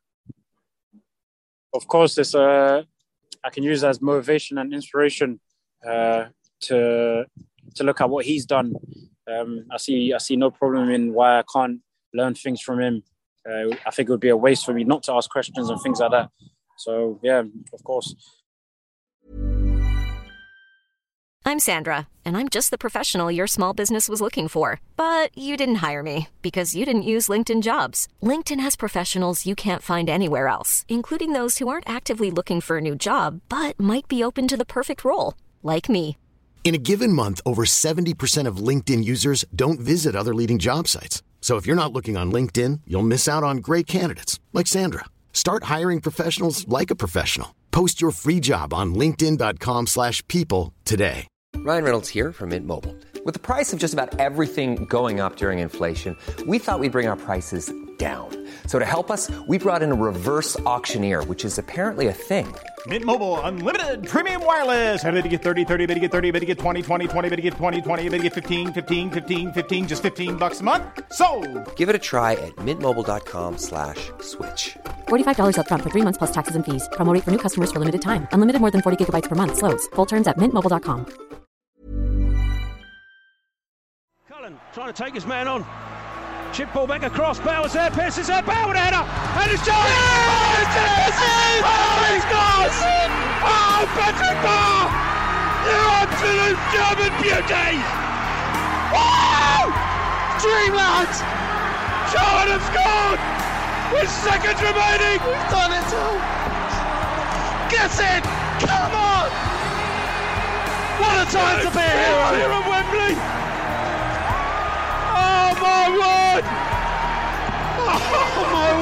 Of course, I can use it as motivation and inspiration to look at what he's done. I see no problem in why I can't learn things from him. I think it would be a waste for me not to ask questions and things like that. So yeah, of course. I'm Sandra, and I'm just the professional your small business was looking for. But you didn't hire me because you didn't use LinkedIn Jobs. LinkedIn has professionals you can't find anywhere else, including those who aren't actively looking for a new job, but might be open to the perfect role, like me. In a given month, over 70% of LinkedIn users don't visit other leading job sites. So if you're not looking on LinkedIn, you'll miss out on great candidates like Sandra. Start hiring professionals like a professional. Post your free job on linkedin.com/people today. Ryan Reynolds here from Mint Mobile. With the price of just about everything going up during inflation, we thought we'd bring our prices down. So to help us, we brought in a reverse auctioneer, which is apparently a thing. Mint Mobile Unlimited Premium Wireless. How to get 30, 30, bit to get 30, bit to get 20, 20, 20, bit to get 20, 20, bit to get 15, 15, 15, 15, just $15 a month? Sold! Give it a try at mintmobile.com/switch. $45 up front for 3 months plus taxes and fees. Promo rate for new customers for limited time. Unlimited more than 40 gigabytes per month. Slows full terms at mintmobile.com. Cullen trying to take his man on. Chip ball back across. Bowers there. Pierces there. Bauer header. And it's Jones. Oh, he scores! Oh, Patrick Barr! You absolute German beauty! Wow! Dreamland! Charlton have scored! With seconds remaining! We've done it all! Get in! Come on! What a time to be a hero! Here at Wembley! Oh my word! Oh my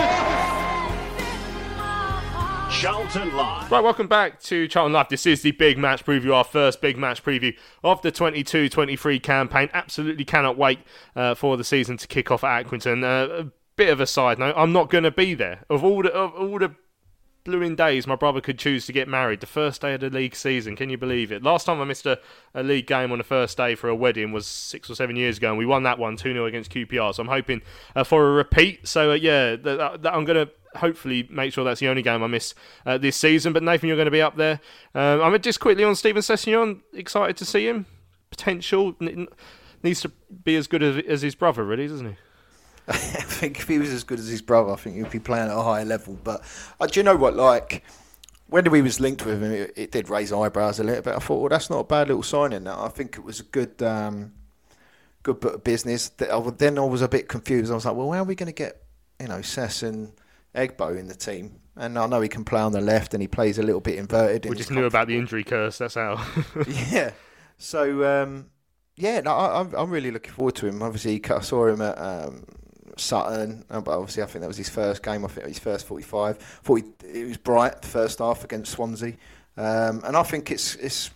word! Charlton Live. Right, welcome back to Charlton Live. This is the big match preview, our first big match preview of the 22-23 campaign. Absolutely cannot wait for the season to kick off at Accrington. A bit of a side note, I'm not going to be there. Of all the bluing days my brother could choose to get married, the first day of the league season, can you believe it? Last time I missed a league game on the first day for a wedding was 6 or 7 years ago, and we won that one 2-0 against QPR, so I'm hoping for a repeat. So I'm going to hopefully make sure that's the only game I miss this season. But Nathan, you're going to be up there. I'm just quickly on Steven Sessegnon, excited to see him. Potential, needs to be as good as his brother, really, doesn't he? I think if he was as good as his brother, I think he'd be playing at a higher level. But do you know what? Like, when we was linked with him, it did raise eyebrows a little bit. I thought, well, that's not a bad little signing. I think it was a good bit of business. Then I was a bit confused. I was like, well, how are we going to get, Sess and Egbo in the team? And I know he can play on the left, and he plays a little bit inverted. We just knew about the injury curse. That's how. Yeah. So I'm really looking forward to him. Obviously, I saw him at Sutton, but obviously I think that was his first game. I think his first 45. It was bright the first half against Swansea, and I think it's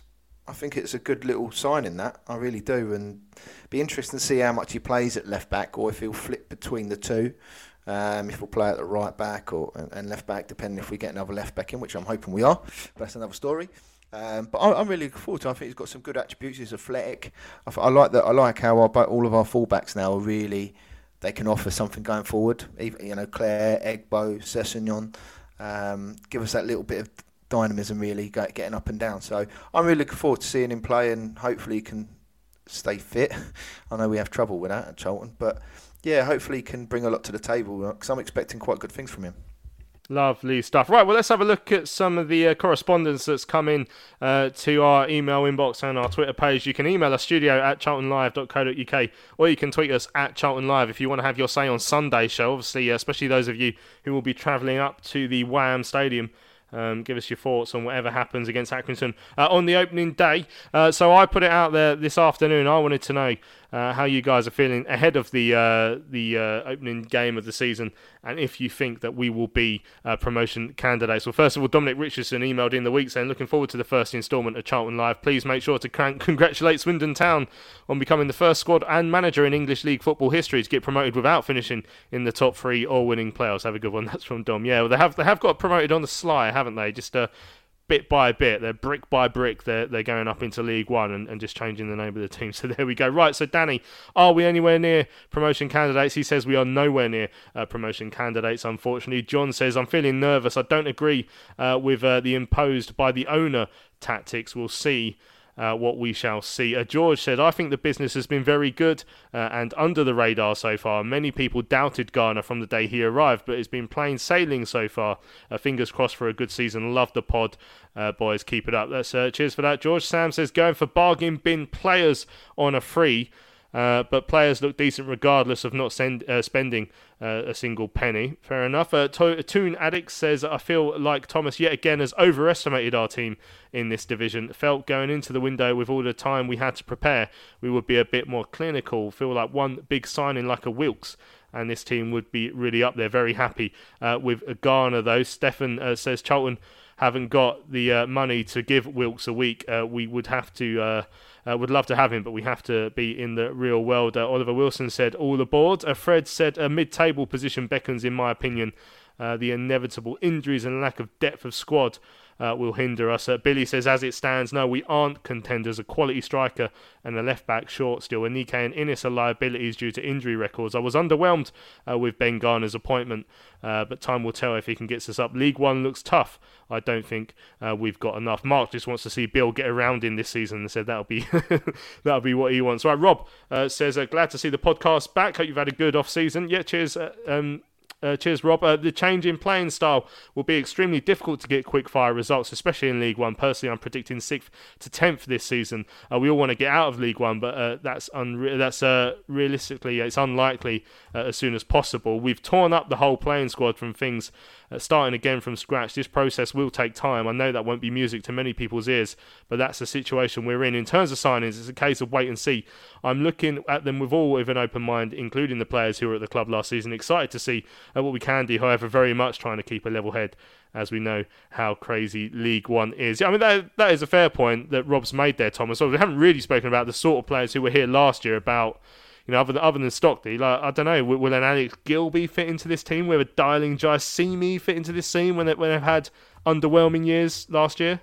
a good little sign in that. I really do, and be interesting to see how much he plays at left back, or if he'll flip between the two. If we'll play at the right back and left back, depending if we get another left back in, which I'm hoping we are. But that's another story. But I'm really looking forward to it. I think he's got some good attributes. He's athletic. I like that. I like how all of our fullbacks now are really. They can offer something going forward. Claire, Egbo, Sessegnon, give us that little bit of dynamism, really, getting up and down. So I'm really looking forward to seeing him play, and hopefully he can stay fit. I know we have trouble with that at Charlton, but yeah, hopefully he can bring a lot to the table, because I'm expecting quite good things from him. Lovely stuff. Right, well, let's have a look at some of the correspondence that's come in to our email inbox and our Twitter page. You can email us studio@charltonlive.co.uk, or you can tweet us @CharltonLive if you want to have your say on Sunday's show. Obviously, especially those of you who will be travelling up to the Wham Stadium. Give us your thoughts on whatever happens against Accrington on the opening day. So I put it out there this afternoon. I wanted to know how you guys are feeling ahead of the opening game of the season, and if you think that we will be promotion candidates. Well, first of all, Dominic Richardson emailed in the week saying, looking forward to the first instalment of Charlton Live. Please make sure to congratulate Swindon Town on becoming the first squad and manager in English League football history to get promoted without finishing in the top 3 or winning playoffs. Have a good one. That's from Dom. Yeah, well, they have got promoted on the sly, haven't they? Just bit by bit, they're brick by brick, they're going up into League One and just changing the name of the team. So there we go. Right, so Danny, are we anywhere near promotion candidates? He says we are nowhere near promotion candidates, unfortunately. John says, I'm feeling nervous. I don't agree with the imposed by the owner tactics. We'll see what we shall see. George said, I think the business has been very good and under the radar so far. Many people doubted Garner from the day he arrived, but it's been plain sailing so far. Fingers crossed for a good season. Love the pod. Boys, keep it up. Cheers for that, George. Sam says, going for bargain bin players on a free. But players look decent regardless of not spending a single penny. Fair enough. Toon Addict says, I feel like Thomas yet again has overestimated our team in this division. Felt going into the window with all the time we had to prepare, we would be a bit more clinical. Feel like one big signing like a Wilkes, and this team would be really up there. Very happy with Garner though. Stefan says, Charlton haven't got the money to give Wilkes a week, we would have to... would love to have him, but we have to be in the real world. Oliver Wilson said, all aboard. Fred said, a mid-table position beckons, in my opinion. The inevitable injuries and lack of depth of squad will hinder us. Billy says, as it stands, no, we aren't contenders. A quality striker and a left-back short still. Anike and Innes are liabilities due to injury records. I was underwhelmed with Ben Garner's appointment, but time will tell if he can get us up. League One looks tough. I don't think we've got enough. Mark just wants to see Bill get around in this season and said that'll be that'll be what he wants. Right, Rob says, glad to see the podcast back. Hope you've had a good off-season. Yeah, cheers. Cheers, Rob. The change in playing style will be extremely difficult to get quick-fire results, especially in League One. Personally, I'm predicting 6th to 10th this season. We all want to get out of League One, but that's realistically, it's unlikely as soon as possible. We've torn up the whole playing squad from things starting again from scratch. This process will take time. I know that won't be music to many people's ears, but that's the situation we're in. In terms of signings, it's a case of wait and see. I'm looking at them with an open mind, including the players who were at the club last season. Excited to see what we can do, however, very much trying to keep a level head as we know how crazy League One is. Yeah, I mean, that is a fair point that Rob's made there, Thomas. So we haven't really spoken about the sort of players who were here last year, about, you know, other than Stockley. Like, I don't know, will an Alex Gilby fit into this team? Will a Darling Jaisimi fit into this team when they've had underwhelming years last year?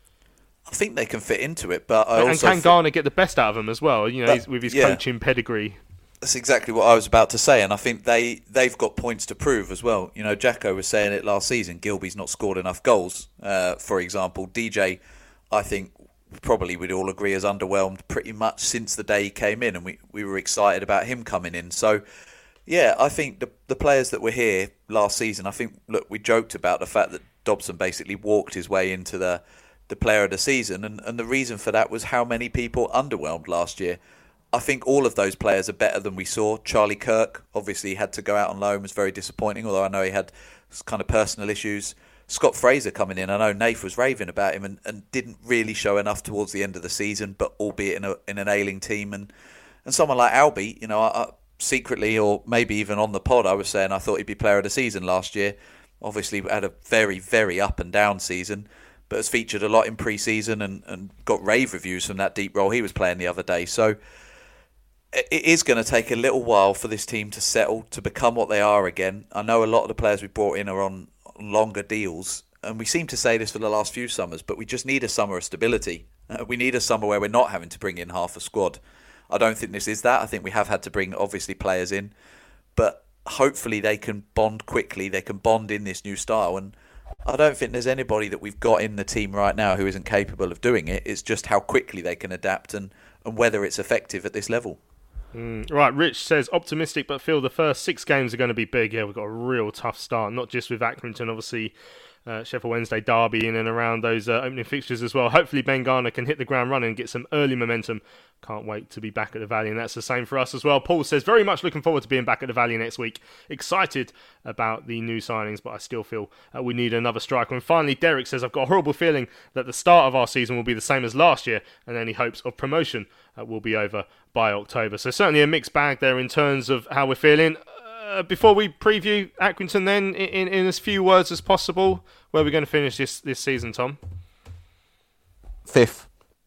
I think they can fit into it, but can Garner get the best out of them as well? You know, with his coaching pedigree. That's exactly what I was about to say, and I think they've got points to prove as well. You know, Jacko was saying it last season, Gilby's not scored enough goals, for example. DJ, I think, probably we'd all agree, has underwhelmed pretty much since the day he came in, and we were excited about him coming in. So, yeah, I think the players that were here last season, I think, look, we joked about the fact that Dobson basically walked his way into the player of the season, and the reason for that was how many people underwhelmed last year. I think all of those players are better than we saw. Charlie Kirk obviously had to go out on loan, was very disappointing, although I know he had kind of personal issues. Scott Fraser coming in, I know Nath was raving about him and didn't really show enough towards the end of the season, but albeit in an ailing team. And someone like Albie, you know, I secretly, or maybe even on the pod, I was saying I thought he'd be player of the season last year. Obviously had a very, very up and down season, but has featured a lot in pre-season and got rave reviews from that deep role he was playing the other day. So it is going to take a little while for this team to settle, to become what they are again. I know a lot of the players we brought in are on longer deals, and we seem to say this for the last few summers, but we just need a summer of stability. We need a summer where we're not having to bring in half a squad. I don't think this is that. I think we have had to bring, obviously, players in, but hopefully they can bond quickly. They can bond in this new style, and I don't think there's anybody that we've got in the team right now who isn't capable of doing it. It's just how quickly they can adapt and whether it's effective at this level. Right, Rich says, optimistic but feel the first 6 games are going to be big. Yeah, we've got a real tough start, not just with Accrington, obviously Sheffield Wednesday, Derby in and around those opening fixtures as well. Hopefully Ben Garner can hit the ground running and get some early momentum. Can't wait to be back at the Valley, and that's the same for us as well. Paul says, very much looking forward to being back at the Valley next week. Excited about the new signings, but I still feel we need another striker. And finally, Derek says, I've got a horrible feeling that the start of our season will be the same as last year, and any hopes of promotion will be over by October. So certainly a mixed bag there in terms of how we're feeling. Before we preview Accrington then, in as few words as possible, where are we going to finish this season, Tom? 5th.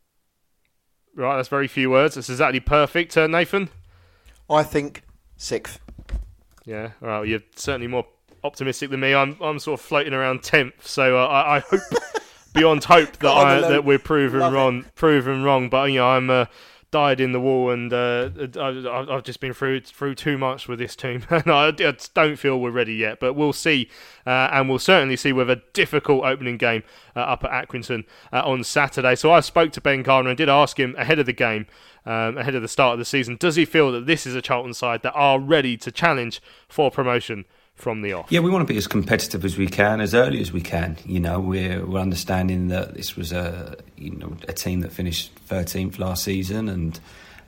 Right, that's very few words. That's exactly perfect. Nathan? I think 6th. Yeah, all right, you're certainly more optimistic than me. I'm sort of floating around 10th, so I hope, beyond hope, that we're proven wrong. But, you know, I'm dyed in the wool, and I've just been through too much with this team, and I don't feel we're ready yet. But we'll see, and we'll certainly see with a difficult opening game up at Accrington on Saturday. So I spoke to Ben Garner and did ask him ahead of the game, ahead of the start of the season, does he feel that this is a Charlton side that are ready to challenge for promotion from the off? Yeah, we want to be as competitive as we can, as early as we can. You know, we're understanding that this was a team that finished 13th last season, and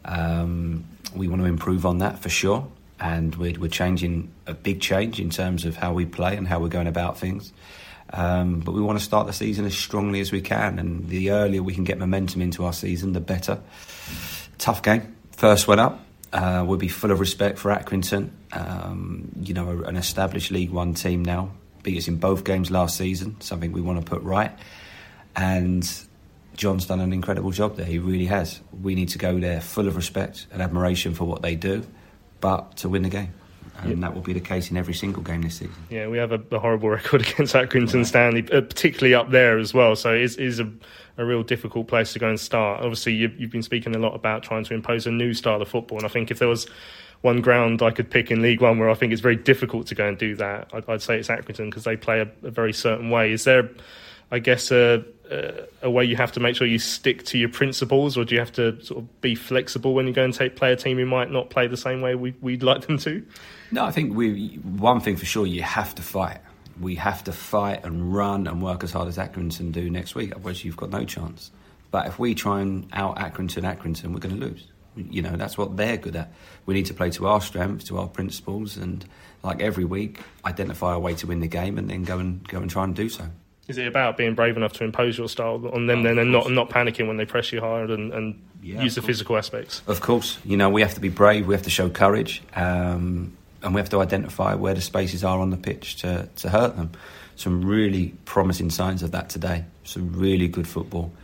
we want to improve on that for sure. And we're changing, a big change in terms of how we play and how we're going about things. But we want to start the season as strongly as we can, and the earlier we can get momentum into our season, the better. Tough game, first one up. We'll be full of respect for Accrington. An established League One team now, beat us in both games last season, something we want to put right. And John's done an incredible job there. He really has. We need to go there full of respect and admiration for what they do, but to win the game. And that will be the case in every single game this season. Yeah, we have a horrible record against Accrington Stanley, particularly up there as well. So it is a real difficult place to go and start. Obviously, you've been speaking a lot about trying to impose a new style of football. And I think if there was one ground I could pick in League One where I think it's very difficult to go and do that, I'd say it's Accrington, because they play a very certain way. Is there, I guess, a way you have to make sure you stick to your principles, or do you have to sort of be flexible when you go and play a team who might not play the same way we'd like them to? No, I think one thing for sure, you have to fight. We have to fight and run and work as hard as Accrington do next week, otherwise you've got no chance. But if we try and out Accrington, we're going to lose. You know, that's what they're good at. We need to play to our strengths, to our principles, and like every week, identify a way to win the game and then go and try and do so. Is it about being brave enough to impose your style on them then, and not panicking when they press you hard and use the physical aspects? Of course. You know, we have to be brave, we have to show courage, and we have to identify where the spaces are on the pitch to hurt them. Some really promising signs of that today. Some really good football.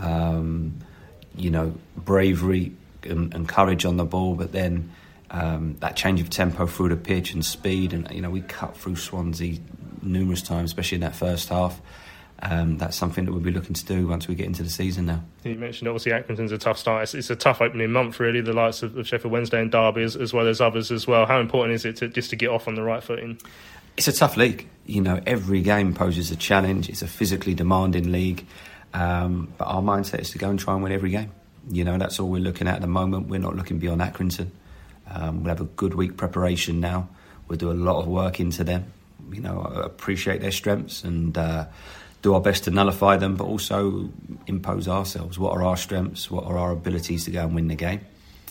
You know, bravery and courage on the ball, but then that change of tempo through the pitch and speed. And, you know, we cut through Swansea numerous times, especially in that first half. That's something that we'll be looking to do once we get into the season now. You mentioned obviously Accrington's a tough start. It's a tough opening month, really, the likes of Sheffield Wednesday and Derby as well as others as well. How important is it to get off on the right footing? It's a tough league. You know, every game poses a challenge. It's a physically demanding league. But our mindset is to go and try and win every game. You know, that's all we're looking at the moment. We're not looking beyond Accrington. We'll have a good week preparation now. We'll do a lot of work into them. You know, appreciate their strengths and do our best to nullify them, but also impose ourselves. What are our strengths? What are our abilities to go and win the game?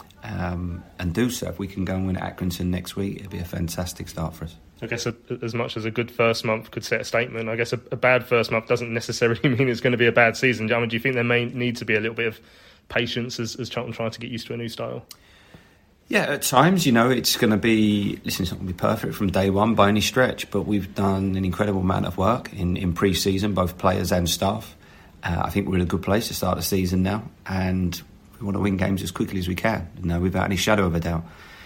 And do so. If we can go and win at Accrington next week, it'll be a fantastic start for us. I guess as much as a good first month could set a statement, I guess a bad first month doesn't necessarily mean it's going to be a bad season. I mean, do you think there may need to be a little bit of patience as Charlton try to get used to a new style? Yeah, at times, you know, it's going to be... Listen, it's not going to be perfect from day one by any stretch, but we've done an incredible amount of work in pre-season, both players and staff. I think we're in a good place to start the season now, and we want to win games as quickly as we can, you know, without any shadow of a doubt.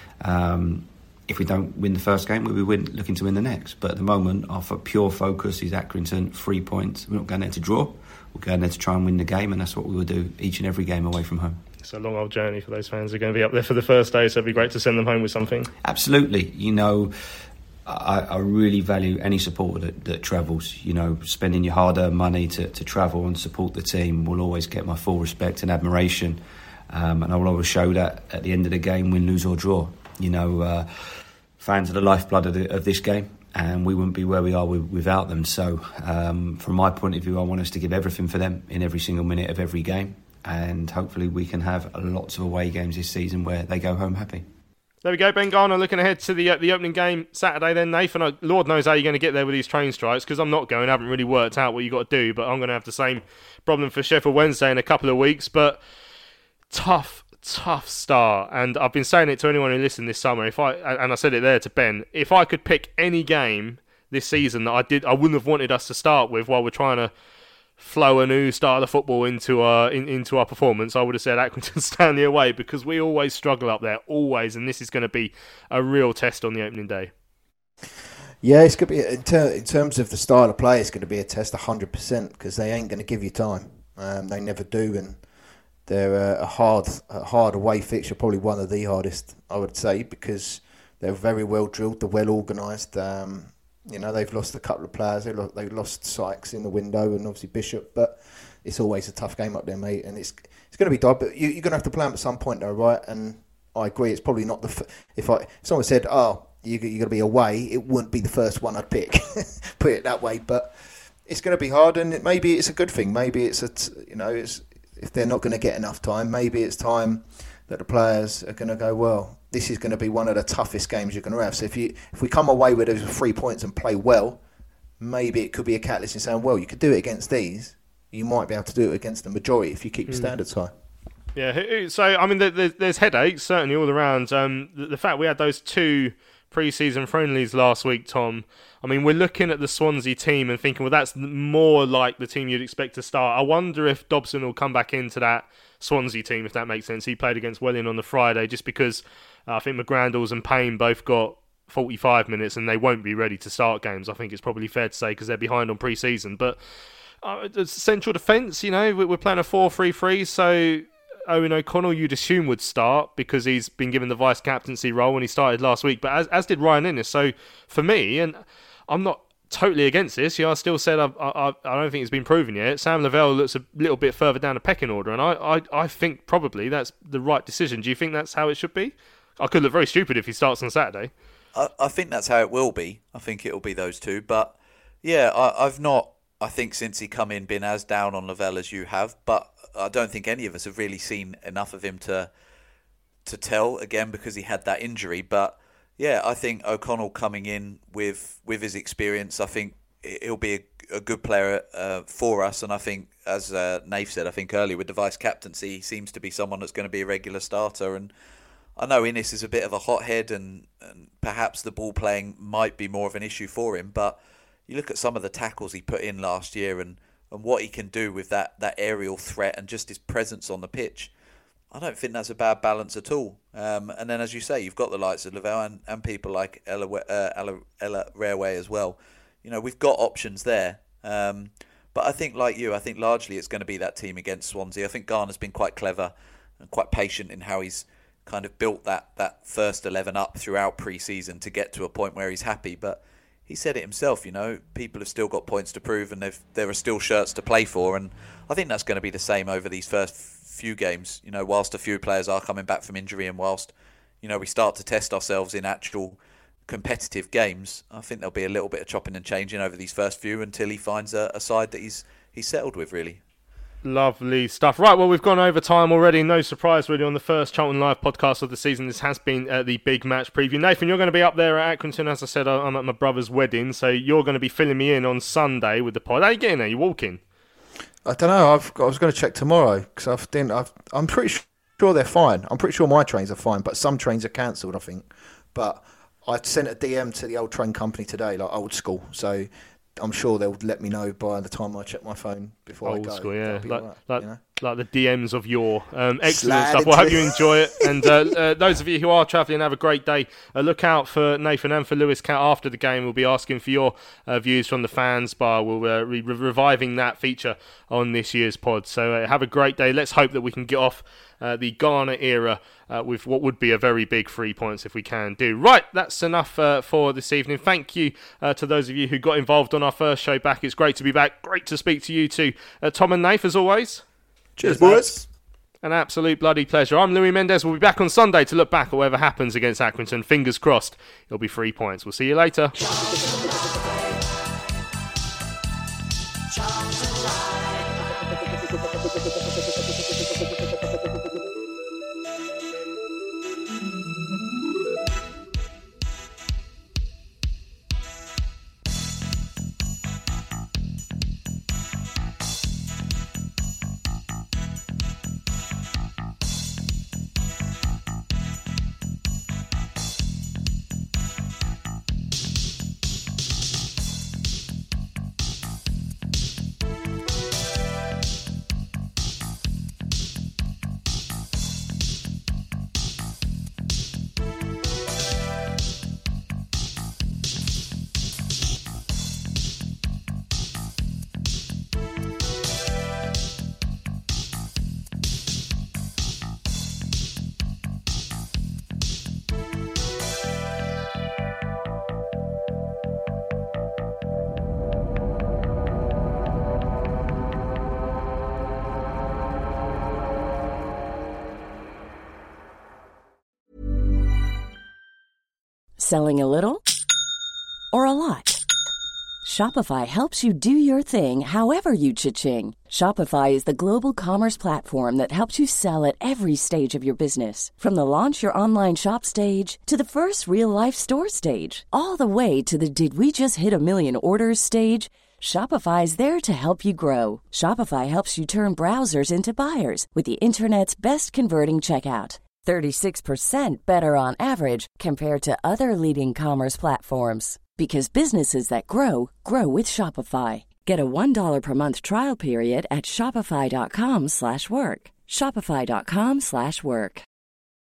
If we don't win the first game, we'll be looking to win the next. But at the moment, our pure focus is Accrington, 3 points. We're not going there to draw. We're going there to try and win the game, and that's what we will do each and every game away from home. It's a long old journey for those fans who are going to be up there for the first day, so it'd be great to send them home with something. Absolutely. You know, I really value any supporter that travels. You know, spending your hard-earned money to travel and support the team will always get my full respect and admiration. And I will always show that at the end of the game, win, lose or draw. You know, fans are the lifeblood of this game, and we wouldn't be where we are without them. So from my point of view, I want us to give everything for them in every single minute of every game. And hopefully we can have lots of away games this season where they go home happy. There we go, Ben Garner looking ahead to the opening game Saturday then, Nathan. Lord knows how you're going to get there with these train strikes, because I'm not going. I haven't really worked out what you've got to do, but I'm going to have the same problem for Sheffield Wednesday in a couple of weeks. But tough start, and I've been saying it to anyone who listened this summer, and I said it there to Ben, if I could pick any game this season that I wouldn't have wanted us to start with while we're trying to flow a new style of football into our performance, I would have said Accrington Stanley away, because we always struggle up there, always, and this is going to be a real test on the opening day. Yeah, it's going to be, in terms of the style of play, it's going to be a test 100%, because they ain't going to give you time. They never do, and they're a hard away fixture, probably one of the hardest, I would say, because they're very well drilled, they're well organised. You know, they've lost a couple of players. They lost Sykes in the window and obviously Bishop, but it's always a tough game up there, mate. And it's going to be tough, but you're going to have to play them at some point, though, right? And I agree, it's probably not if someone said, "Oh, you're going to be away," it wouldn't be the first one I'd pick. Put it that way, but it's going to be hard, and maybe it's a good thing. Maybe it's if they're not going to get enough time, maybe it's time that the players are going to go, well, this is going to be one of the toughest games you're going to have. So if we come away with those 3 points and play well, maybe it could be a catalyst in saying, well, you could do it against these. You might be able to do it against the majority if you keep your standards high. Yeah, so, I mean, there's headaches, certainly all around. The fact we had those 2 pre-season friendlies last week, Tom. I mean, we're looking at the Swansea team and thinking, well, that's more like the team you'd expect to start. I wonder if Dobson will come back into that Swansea team, if that makes sense. He played against Welling on the Friday, just because I think McGrandles and Payne both got 45 minutes and they won't be ready to start games. I think it's probably fair to say, because they're behind on pre-season. But the central defence, we're playing a 4-3-3, so Owen O'Connell, you'd assume, would start because he's been given the vice-captaincy role when he started last week, but as did Ryan Innes. So for me, and I'm not totally against this, I still said I don't think it's been proven yet. Sam Lavelle looks a little bit further down the pecking order, and I think probably that's the right decision. Do you think that's how it should be? I could look very stupid if he starts on Saturday. I think that's how it will be. I think it'll be those two. But yeah, I've not, I think, since he come in, been as down on Lavelle as you have, but I don't think any of us have really seen enough of him to tell, again, because he had that injury. But yeah, I think O'Connell coming in with his experience, I think he'll be a good player for us. And I think, as Naif said, I think earlier with the vice-captaincy, he seems to be someone that's going to be a regular starter. And I know Innes is a bit of a hothead and perhaps the ball playing might be more of an issue for him, but you look at some of the tackles he put in last year and what he can do with that aerial threat and just his presence on the pitch. I don't think that's a bad balance at all. And then, as you say, you've got the likes of Lavelle and people like Ella Railway as well. We've got options there. But I think, like you, I think largely it's going to be that team against Swansea. I think Garner's been quite clever and quite patient in how he's kind of built that first 11 up throughout pre-season to get to a point where he's happy. But he said it himself, people have still got points to prove and there are still shirts to play for. And I think that's going to be the same over these first few games, whilst a few players are coming back from injury and whilst, we start to test ourselves in actual competitive games. I think there'll be a little bit of chopping and changing over these first few until he finds a side that he's settled with, really. Lovely stuff. Right, well, we've gone over time already. No surprise, really, on the first Charlton Live podcast of the season. This has been the big match preview. Nathan, you're going to be up there at Accrington. As I said, I'm at my brother's wedding, so you're going to be filling me in on Sunday with the pod. How are you getting there? You walking? I don't know. I was going to check tomorrow because I'm pretty sure they're fine. I'm pretty sure my trains are fine, but some trains are cancelled, I think. But I sent a DM to the old train company today, like old school, so I'm sure they'll let me know by the time I check my phone before I go. Old school, yeah. Right, like the DMs of your excellent stuff. Well, I hope you enjoy it. And those of you who are travelling, have a great day. Look out for Nathan and for Lewis Cat after the game. We'll be asking for your views from the fans bar. We'll be reviving that feature on this year's pod. So have a great day. Let's hope that we can get off the Garner era with what would be a very big 3 points if we can do. Right, that's enough for this evening. Thank you to those of you who got involved on our first show back. It's great to be back. Great to speak to you too. Tom and Nath, as always. Cheers, boys. An absolute bloody pleasure. I'm Louis Mendes. We'll be back on Sunday to look back at whatever happens against Accrington. Fingers crossed it'll be 3 points. We'll see you later. Selling a little or a lot? Shopify helps you do your thing however you cha-ching. Shopify is the global commerce platform that helps you sell at every stage of your business. From the launch your online shop stage to the first real-life store stage, all the way to the did we just hit a million orders stage. Shopify is there to help you grow. Shopify helps you turn browsers into buyers with the internet's best converting checkout. 36% better on average compared to other leading commerce platforms. Because businesses that grow, grow with Shopify. Get a $1 per month trial period at shopify.com/work. Shopify.com/work.